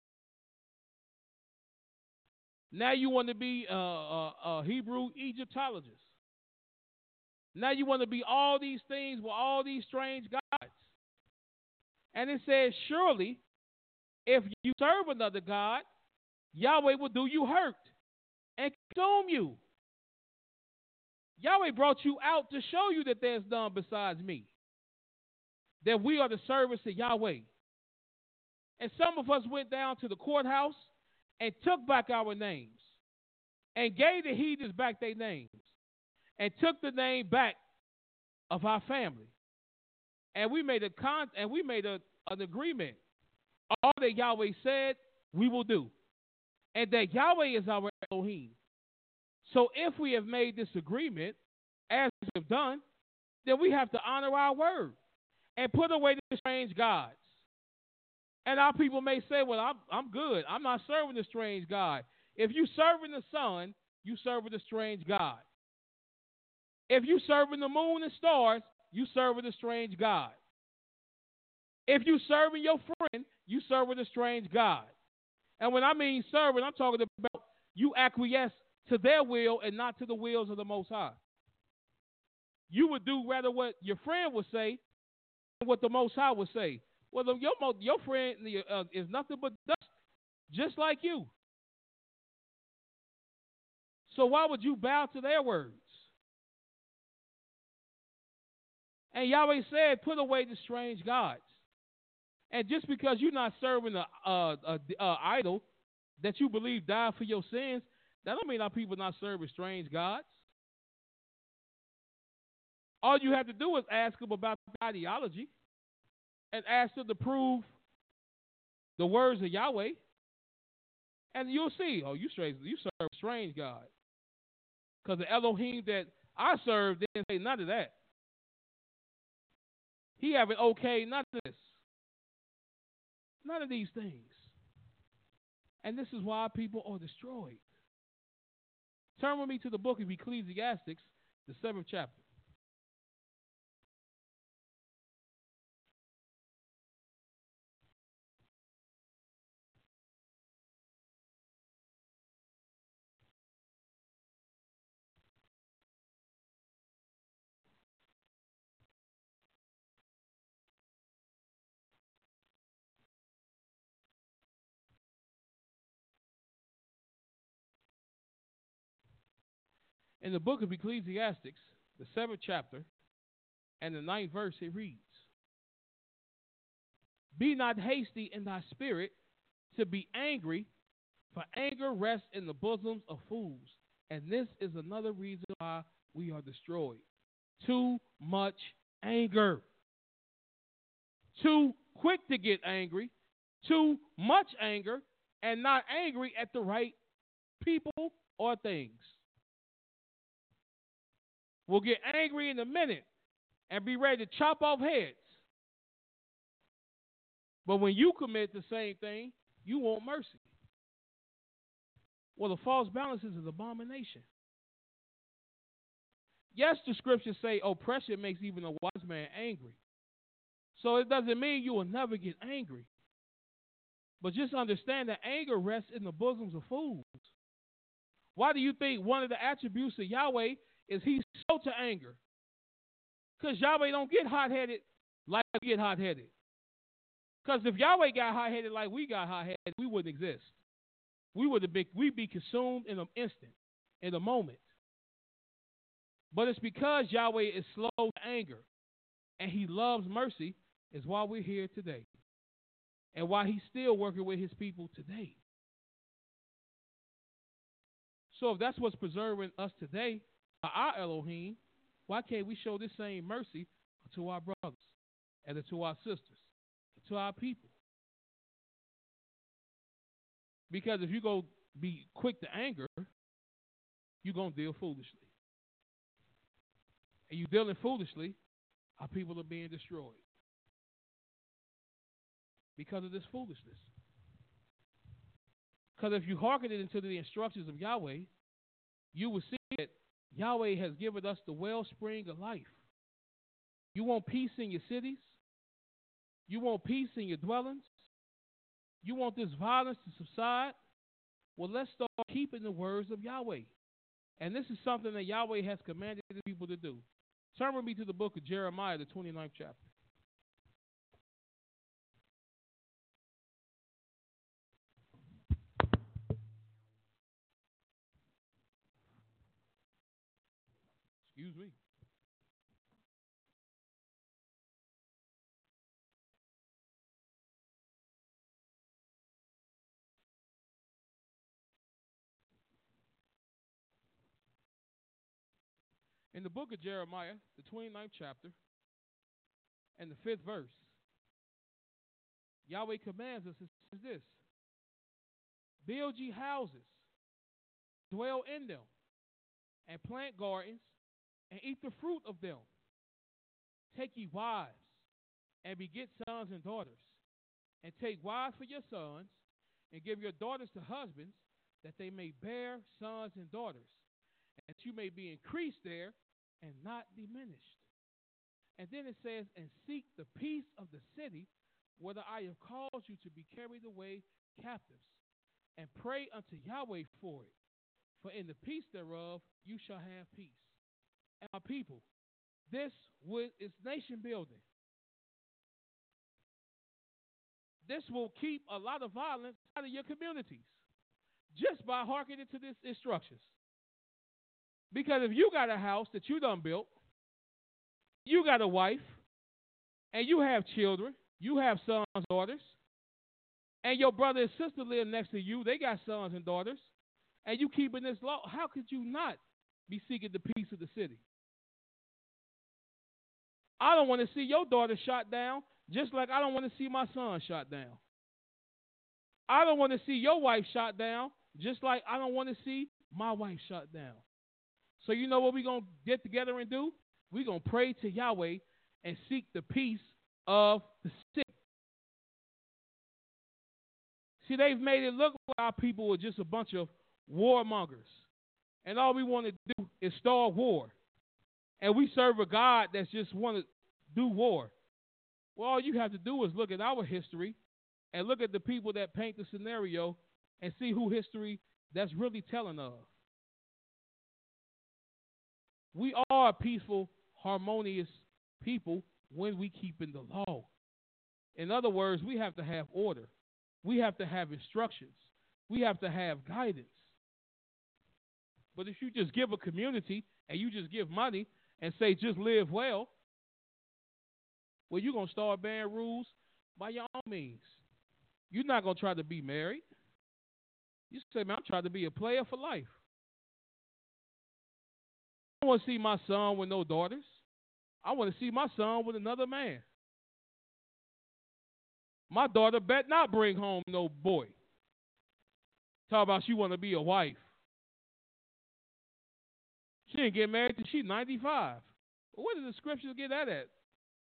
Now you want to be a, a, a Hebrew Egyptologist. Now you want to be all these things with all these strange gods. And it says, surely, if you serve another God, Yahweh will do you hurt and consume you. Yahweh brought you out to show you that there's none besides me, that we are the servants of Yahweh. And some of us went down to the courthouse and took back our names and gave the heathens back their names and took the name back of our family. And we made a con and we made a, an agreement. All that Yahweh said, we will do. And that Yahweh is our Elohim. So if we have made this agreement, as we have done, then we have to honor our word and put away the strange gods. And our people may say, well, I'm, I'm good. I'm not serving the strange God. If you serving the sun, you serving the strange God. If you serving the moon and stars, you serving the strange God. If you serving your friend, you serving the strange God. And when I mean serving, I'm talking about you acquiesce to their will and not to the wills of the Most High. You would do rather what your friend would say than what the Most High would say. Well, your, your friend uh, is nothing but dust, just like you. So why would you bow to their words? And Yahweh said, put away the strange gods. And just because you're not serving a, a, a, a idol that you believe died for your sins, that don't mean our people not serving strange gods. All you have to do is ask them about the ideology and ask them to prove the words of Yahweh, and you'll see, oh, you strange, you serve a strange God. Because the Elohim that I serve didn't say none of that. He haven't okayed none of this. None of these things. And this is why people are destroyed. Turn with me to the book of Ecclesiastes, the seventh chapter. In the book of Ecclesiastes, the seventh chapter, and the ninth verse, it reads, be not hasty in thy spirit to be angry, for anger rests in the bosoms of fools. And this is another reason why we are destroyed. Too much anger. Too quick to get angry. Too much anger, and not angry at the right people or things. We'll get angry in a minute and be ready to chop off heads. But when you commit the same thing, you want mercy. Well, the false balance is an abomination. Yes, the scriptures say oppression makes even a wise man angry. So it doesn't mean you will never get angry. But just understand that anger rests in the bosoms of fools. Why do you think one of the attributes of Yahweh is he's slow to anger? Because Yahweh don't get hot-headed like we get hot-headed. Because if Yahweh got hot-headed like we got hot-headed, we wouldn't exist. We would have been, we'd be consumed in an instant, in a moment. But it's because Yahweh is slow to anger and he loves mercy is why we're here today. And why he's still working with his people today. So if that's what's preserving us today, our Elohim, why can't we show this same mercy to our brothers and to our sisters, to our people? Because if you go be quick to anger, you're going to deal foolishly. And you dealing foolishly, our people are being destroyed because of this foolishness. Because if you hearken into the instructions of Yahweh, you will see that Yahweh has given us the wellspring of life. You want peace in your cities? You want peace in your dwellings? You want this violence to subside? Well, let's start keeping the words of Yahweh. And this is something that Yahweh has commanded the people to do. Turn with me to the book of Jeremiah, the twenty-ninth chapter. Excuse me. In the book of Jeremiah, the twenty-ninth chapter, and the fifth verse, Yahweh commands us, it says this: build ye houses, dwell in them, and plant gardens, and eat the fruit of them. Take ye wives, and beget sons and daughters, and take wives for your sons, and give your daughters to husbands, that they may bear sons and daughters, and that you may be increased there and not diminished. And then it says, and seek the peace of the city, whether I have caused you to be carried away captives, and pray unto Yahweh for it. For in the peace thereof you shall have peace. And my people, this is nation building. This will keep a lot of violence out of your communities just by hearkening to these instructions. Because if you got a house that you done built, you got a wife, and you have children, you have sons and daughters, and your brother and sister live next to you, they got sons and daughters, and you keeping this law, how could you not be seeking the peace of the city? I don't want to see your daughter shot down, just like I don't want to see my son shot down. I don't want to see your wife shot down, just like I don't want to see my wife shot down. So you know what we're going to get together and do? We're going to pray to Yahweh and seek the peace of the city. See, they've made it look like our people are just a bunch of warmongers. And all we want to do is start war. And we serve a God that's just want to do war. Well, all you have to do is look at our history and look at the people that paint the scenario and see who history that's really telling of. We are a peaceful, harmonious people when we keep in the law. In other words, we have to have order. We have to have instructions. We have to have guidance. But if you just give a community and you just give money and say just live well, well, you're going to start banning rules by your own means. You're not going to try to be married. You say, man, I'm trying to be a player for life. I want to see my son with no daughters. I want to see my son with another man. My daughter bet not bring home no boy. Talk about she want to be a wife. She didn't get married till she's ninety-five. Where did the scriptures get that at?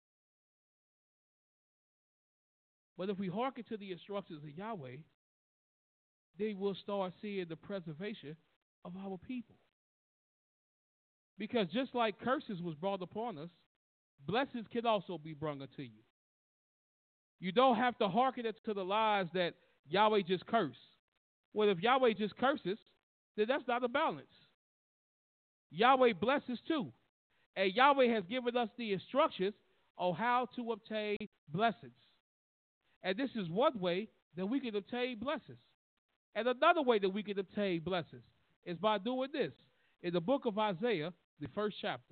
But if we hearken to the instructions of Yahweh, they will start seeing the preservation of our people. Because just like curses was brought upon us, blessings can also be brought unto you. You don't have to hearken to the lies that Yahweh just cursed. Well, if Yahweh just curses, then that's not a balance. Yahweh blesses too. And Yahweh has given us the instructions on how to obtain blessings. And this is one way that we can obtain blessings. And another way that we can obtain blessings is by doing this. In the book of Isaiah, the first chapter.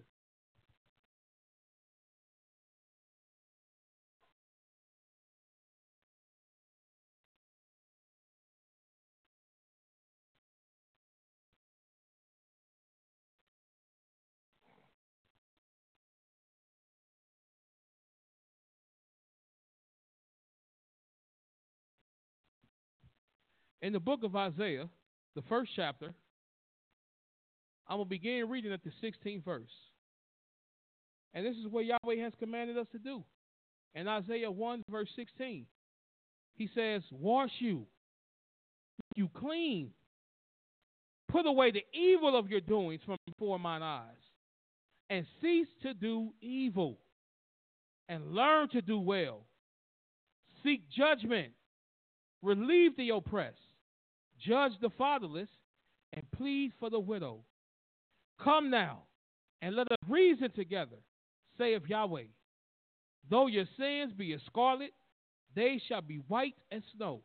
In the book of Isaiah, the first chapter, I'm going to begin reading at the sixteenth verse. And this is what Yahweh has commanded us to do. In Isaiah one, verse sixteen, he says, wash you, make you clean. Put away the evil of your doings from before mine eyes, and cease to do evil, and learn to do well. Seek judgment, relieve the oppressed, judge the fatherless, and plead for the widow. Come now, and let us reason together, saith Yahweh. Though your sins be as scarlet, they shall be white as snow.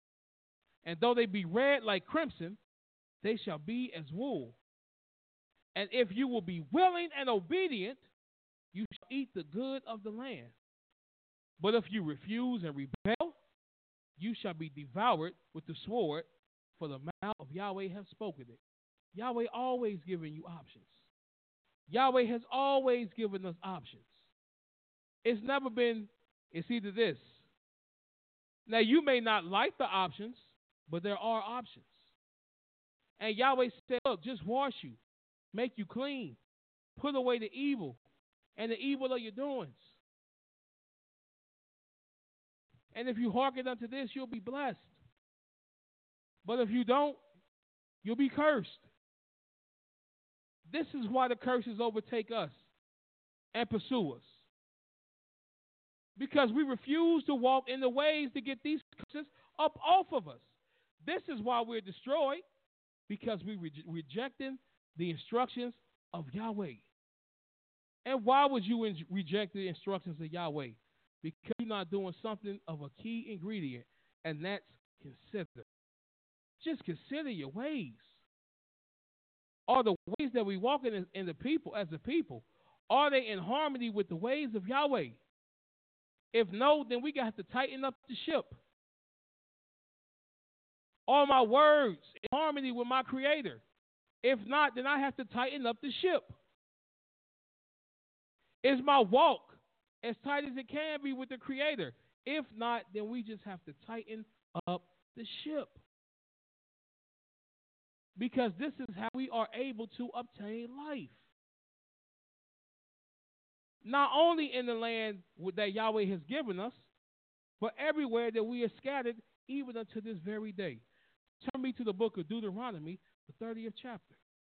And though they be red like crimson, they shall be as wool. And if you will be willing and obedient, you shall eat the good of the land. But if you refuse and rebel, you shall be devoured with the sword, for the mouth of Yahweh has spoken it. Yahweh always giving you options. Yahweh has always given us options. It's never been, it's either this. Now, you may not like the options, but there are options. And Yahweh said, look, just wash you, make you clean, put away the evil and the evil of your doings. And if you hearken unto this, you'll be blessed. But if you don't, you'll be cursed. This is why the curses overtake us and pursue us. Because we refuse to walk in the ways to get these curses up off of us. This is why we're destroyed, because we re- rejecting the instructions of Yahweh. And why would you in- reject the instructions of Yahweh? Because you're not doing something of a key ingredient, and that's consider. Just consider your ways. Are the ways that we walk in, in the people, as a people, are they in harmony with the ways of Yahweh? If no, then we got to tighten up the ship. Are my words in harmony with my Creator? If not, then I have to tighten up the ship. Is my walk as tight as it can be with the Creator? If not, then we just have to tighten up the ship. Because this is how we are able to obtain life. Not only in the land that Yahweh has given us, but everywhere that we are scattered, even unto this very day. Turn me to the book of Deuteronomy, the thirtieth chapter.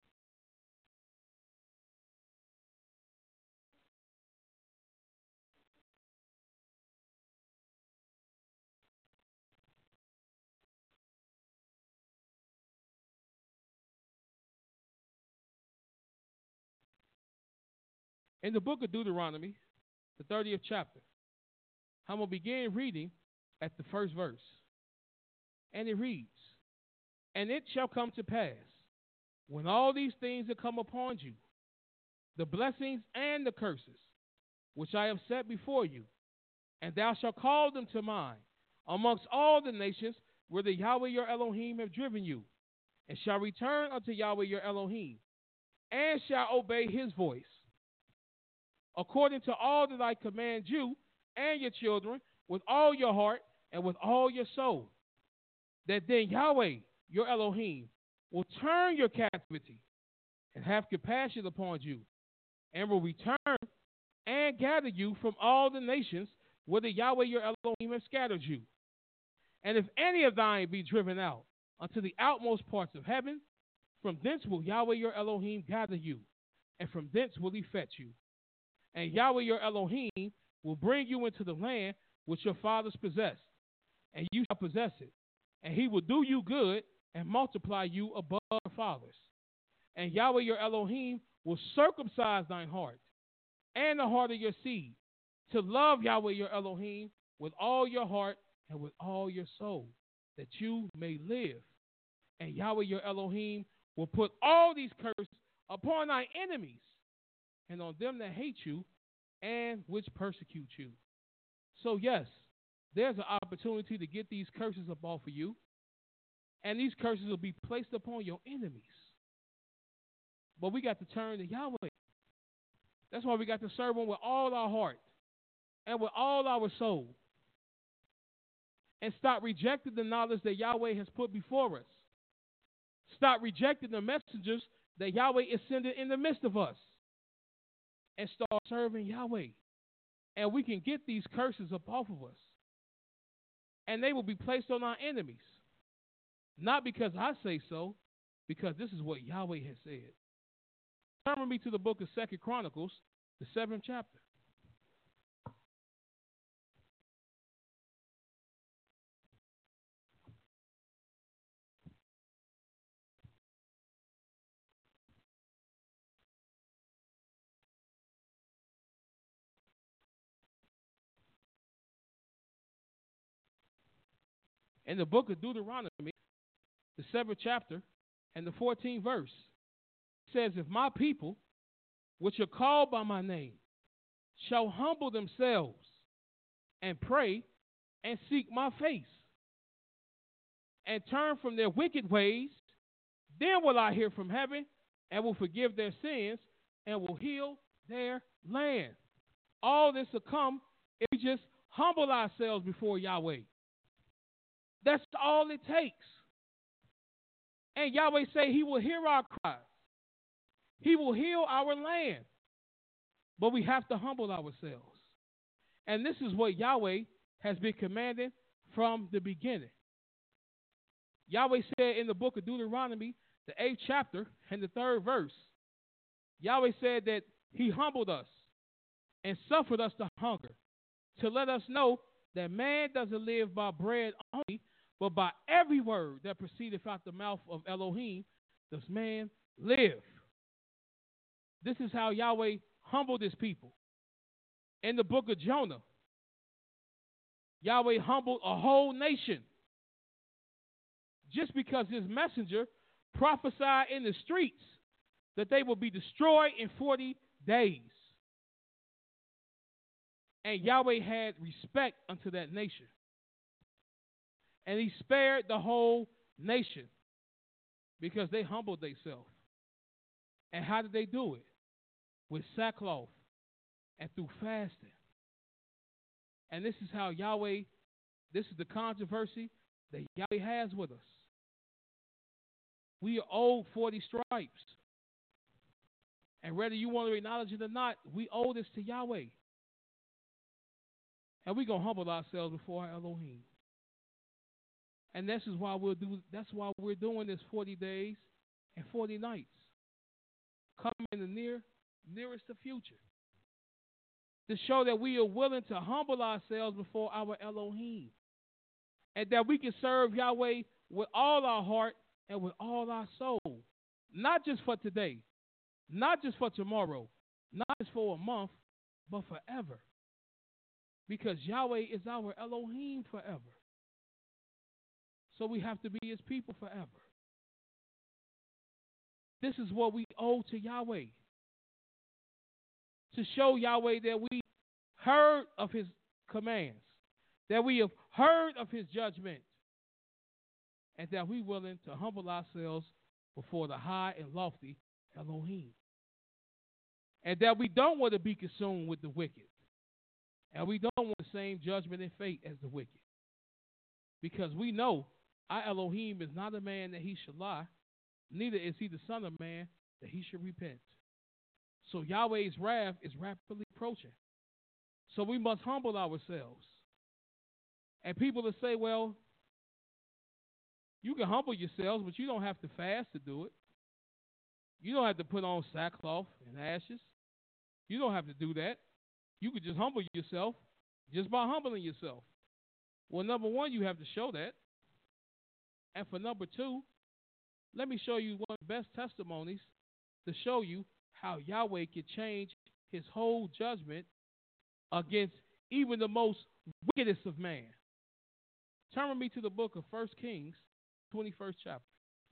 In the book of Deuteronomy, the thirtieth chapter, I'm going to begin reading at the first verse. And it reads, and it shall come to pass, when all these things are come upon you, the blessings and the curses, which I have set before you, and thou shalt call them to mind amongst all the nations where the Yahweh your Elohim have driven you, and shall return unto Yahweh your Elohim, and shall obey his voice, according to all that I command you and your children, with all your heart and with all your soul, that then Yahweh, your Elohim, will turn your captivity and have compassion upon you, and will return and gather you from all the nations where the Yahweh, your Elohim, has scattered you. And if any of thine be driven out unto the outmost parts of heaven, from thence will Yahweh, your Elohim, gather you, and from thence will he fetch you. And Yahweh, your Elohim, will bring you into the land which your fathers possessed, and you shall possess it. And he will do you good and multiply you above your fathers. And Yahweh, your Elohim, will circumcise thine heart and the heart of your seed, to love Yahweh, your Elohim, with all your heart and with all your soul, that you may live. And Yahweh, your Elohim, will put all these curses upon thy enemies, and on them that hate you and which persecute you. So yes, there's an opportunity to get these curses up off of you, and these curses will be placed upon your enemies. But we got to turn to Yahweh. That's why we got to serve him with all our heart and with all our soul, and stop rejecting the knowledge that Yahweh has put before us. Stop rejecting the messengers that Yahweh is sending in the midst of us, and start serving Yahweh. And we can get these curses up off of us, and they will be placed on our enemies. Not because I say so, because this is what Yahweh has said. Turn with me to the book of Second Chronicles, the seventh chapter. In the book of Deuteronomy, the seventh chapter, and the fourteenth verse, says, if my people, which are called by my name, shall humble themselves and pray and seek my face and turn from their wicked ways, then will I hear from heaven and will forgive their sins and will heal their land. All this will come if we just humble ourselves before Yahweh. That's all it takes. And Yahweh say he will hear our cries. He will heal our land. But we have to humble ourselves. And this is what Yahweh has been commanding from the beginning. Yahweh said in the book of Deuteronomy, the eighth chapter and the third verse, Yahweh said that he humbled us and suffered us to hunger, to let us know that man doesn't live by bread only, but by every word that proceedeth out the mouth of Elohim does man live. This is how Yahweh humbled his people. In the book of Jonah, Yahweh humbled a whole nation just because his messenger prophesied in the streets that they will be destroyed in forty days. And Yahweh had respect unto that nation. And he spared the whole nation because they humbled themselves. And how did they do it? With sackcloth and through fasting. And this is how Yahweh, this is the controversy that Yahweh has with us. We are owed forty stripes. And whether you want to acknowledge it or not, we owe this to Yahweh. And we're going to humble ourselves before our Elohim. And this is why we'll do that's why we're doing this forty days and forty nights. Coming in the near nearest to future. To show that we are willing to humble ourselves before our Elohim. And that we can serve Yahweh with all our heart and with all our soul. Not just for today. Not just for tomorrow. Not just for a month, but forever. Because Yahweh is our Elohim forever. So we have to be his people forever. This is what we owe to Yahweh. To show Yahweh that we heard of his commands. That we have heard of his judgment. And that we're willing to humble ourselves before the high and lofty Elohim. And that we don't want to be consumed with the wicked. And we don't want the same judgment and fate as the wicked. Because we know our Elohim is not a man that he should lie, neither is he the son of man that he should repent. So Yahweh's wrath is rapidly approaching. So we must humble ourselves. And people will say, well, you can humble yourselves, but you don't have to fast to do it. You don't have to put on sackcloth and ashes. You don't have to do that. You could just humble yourself just by humbling yourself. Well, number one, you have to show that. And for number two, let me show you one of the best testimonies to show you how Yahweh can change his whole judgment against even the most wickedest of man. Turn with me to the book of First Kings, twenty-first chapter.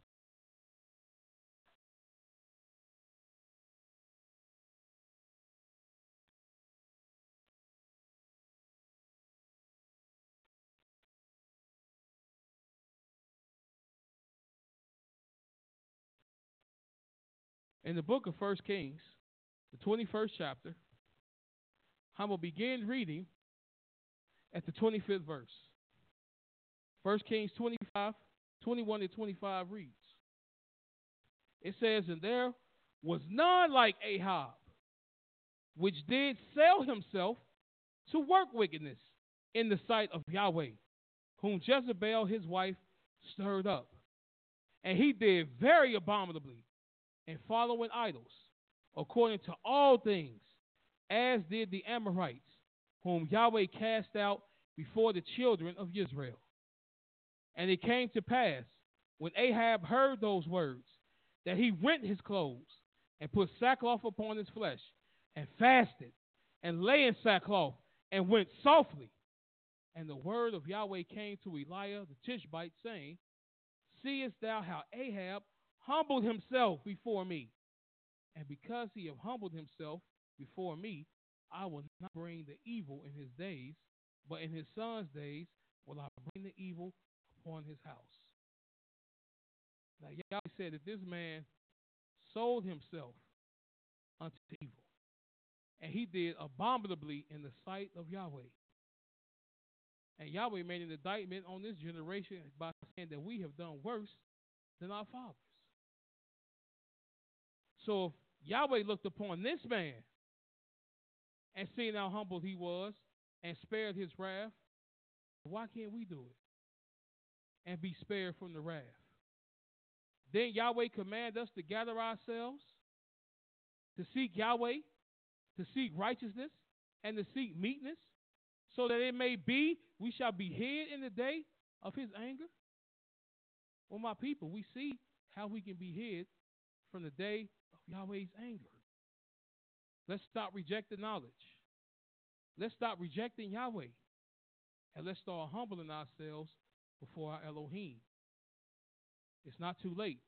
In the book of First Kings, the twenty-first chapter, I'm going to begin reading at the twenty-fifth verse. First Kings twenty-five, twenty-one to twenty-five reads. It says, and there was none like Ahab, which did sell himself to work wickedness in the sight of Yahweh, whom Jezebel his wife stirred up. And he did very abominably in following idols, according to all things, as did the Amorites, whom Yahweh cast out before the children of Israel. And it came to pass, when Ahab heard those words, that he rent his clothes, and put sackcloth upon his flesh, and fasted, and lay in sackcloth, and went softly. And the word of Yahweh came to Eliah the Tishbite, saying, seest thou how Ahab humbled himself before me, And because he have humbled himself before me, I will not bring the evil in his days, but in his son's days will I bring the evil upon his house. Now Yahweh said that this man sold himself unto evil, and he did abominably in the sight of Yahweh. And Yahweh made an indictment on this generation by saying that we have done worse than our fathers. So if Yahweh looked upon this man and seen how humble he was and spared his wrath, why can't we do it and be spared from the wrath? Then Yahweh command us to gather ourselves, to seek Yahweh, to seek righteousness, and to seek meekness, so that it may be we shall be hid in the day of his anger? Well, my people, we see how we can be hid from the day of Yahweh's anger. Let's stop rejecting knowledge. Let's stop rejecting Yahweh. And let's start humbling ourselves before our Elohim. It's not too late.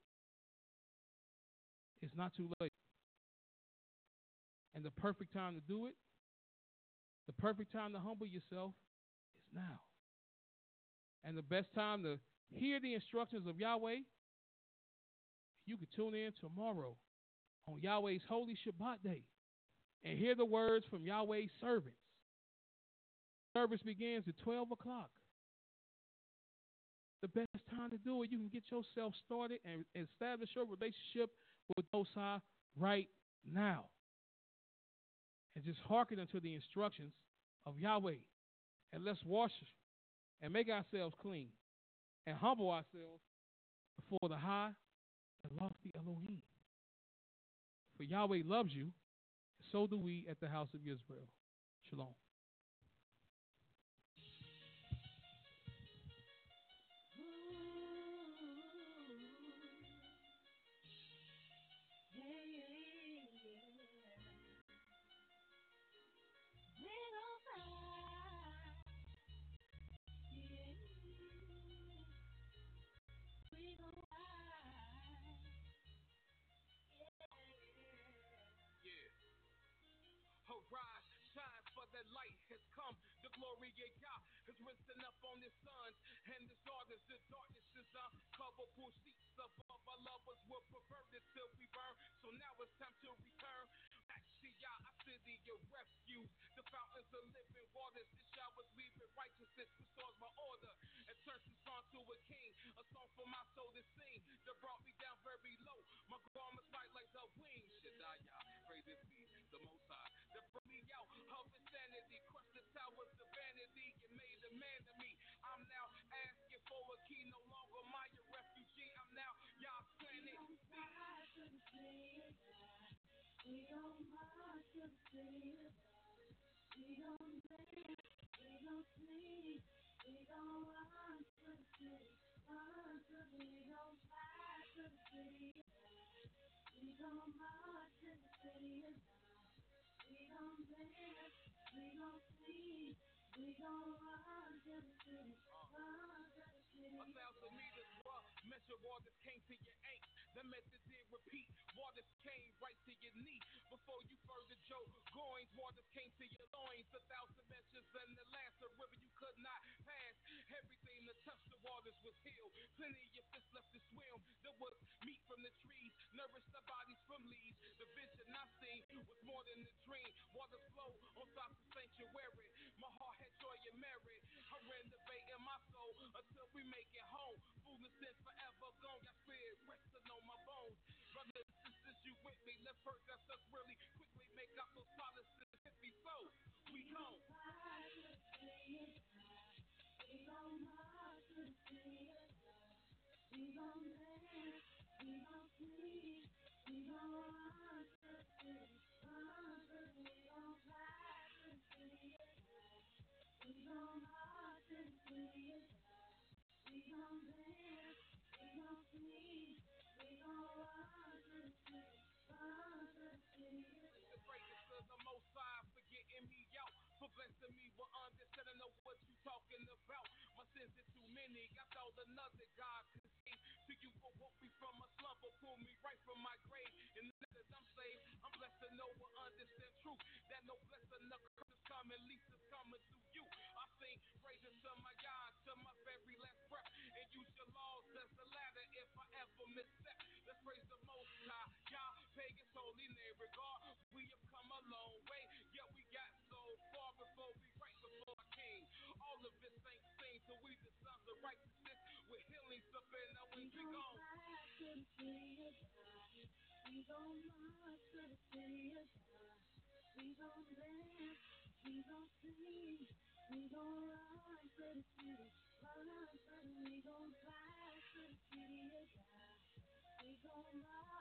It's not too late. And the perfect time to do it, the perfect time to humble yourself is now. And the best time to hear the instructions of Yahweh, you can tune in tomorrow on Yahweh's holy Shabbat day and hear the words from Yahweh's servants. Service begins at twelve o'clock. The best time to do it, you can get yourself started and establish your relationship with Most High right now. And just hearken unto the instructions of Yahweh. And let's wash and make ourselves clean and humble ourselves before the high and lofty Elohim. For Yahweh loves you, and so do we at the house of Israel. Shalom. Arise, shine, for the light has come. The glory of God has risen up on his sons and his daughters. The darkness is uncoverable. Sheets above our lovers were perverted till we burn. So now it's time to return back to Yah, our city of refuge. The fountains of living waters. The showers weaving righteousness restores my order and turns the song to a king. A song for my soul to sing that brought me down very low. My garments fight like the wings. Shaddai, praise it be the Most High. That brought me out of insanity, crushed the towers of vanity, and made a man of me. I'm now asking for a key, no longer my refugee. I'm now Yah's planet. We don't march to the city. We don't dance. We don't sleep. We don't run to the city. Run to the We don't fly to the city. We don't march to the city. We don't dance, we don't sleep, we don't run to the city, run to the city. A thousand meters rough, measure waters came to your ankle. The method did repeat, waters came right to your knee. Before you further Joe groins, waters came to your loins. A thousand measures in the last, a river you could not pass. Everything that touched the waters was healed. Plenty of your fists left to swim. There was meat from the trees, nourished the bodies from leaves. The vision I seen was more than a dream. Waters flow on top of sanctuary. My heart had joy and merit. I'm renovating my soul until we make it home. Foolishness forever gone. Got spirit resting on my bones. Brothers and sisters, you with me? Let's purge ourselves really quickly. Make up those solaces. If we so, we home. We gon' march to the city. We gon' dance. We gon' sleep. We gon' run to the city. Run to the We gon' fly to the city. We gon' march to the city. We gon' dance. We gon' sleep. We gon' run to the city. Run to the city. The greatest of the Most High for getting me out, for blessing me with understanding of what you talking about. My sins are too many. I thought another God could save. To you for woke me from a slumber, pull me right from my grave. And now that I'm saved, truth that no blessing, no curse is coming, least is coming through you. I sing praises to my God, to my very last breath, and use your laws as a ladder if I ever misstep. Let's praise the Most High, God, pagans, holy name, regard. We have come a long way, yet we got so far before we right before our King. All of this ain't seen till we the sons of righteousness with healings up in our wings. We gone. We gon' march to the city of God. We gon' dance, we gon' sing, we gon' run to the city, run to the, we gon' fly to the city of God. We gon' march.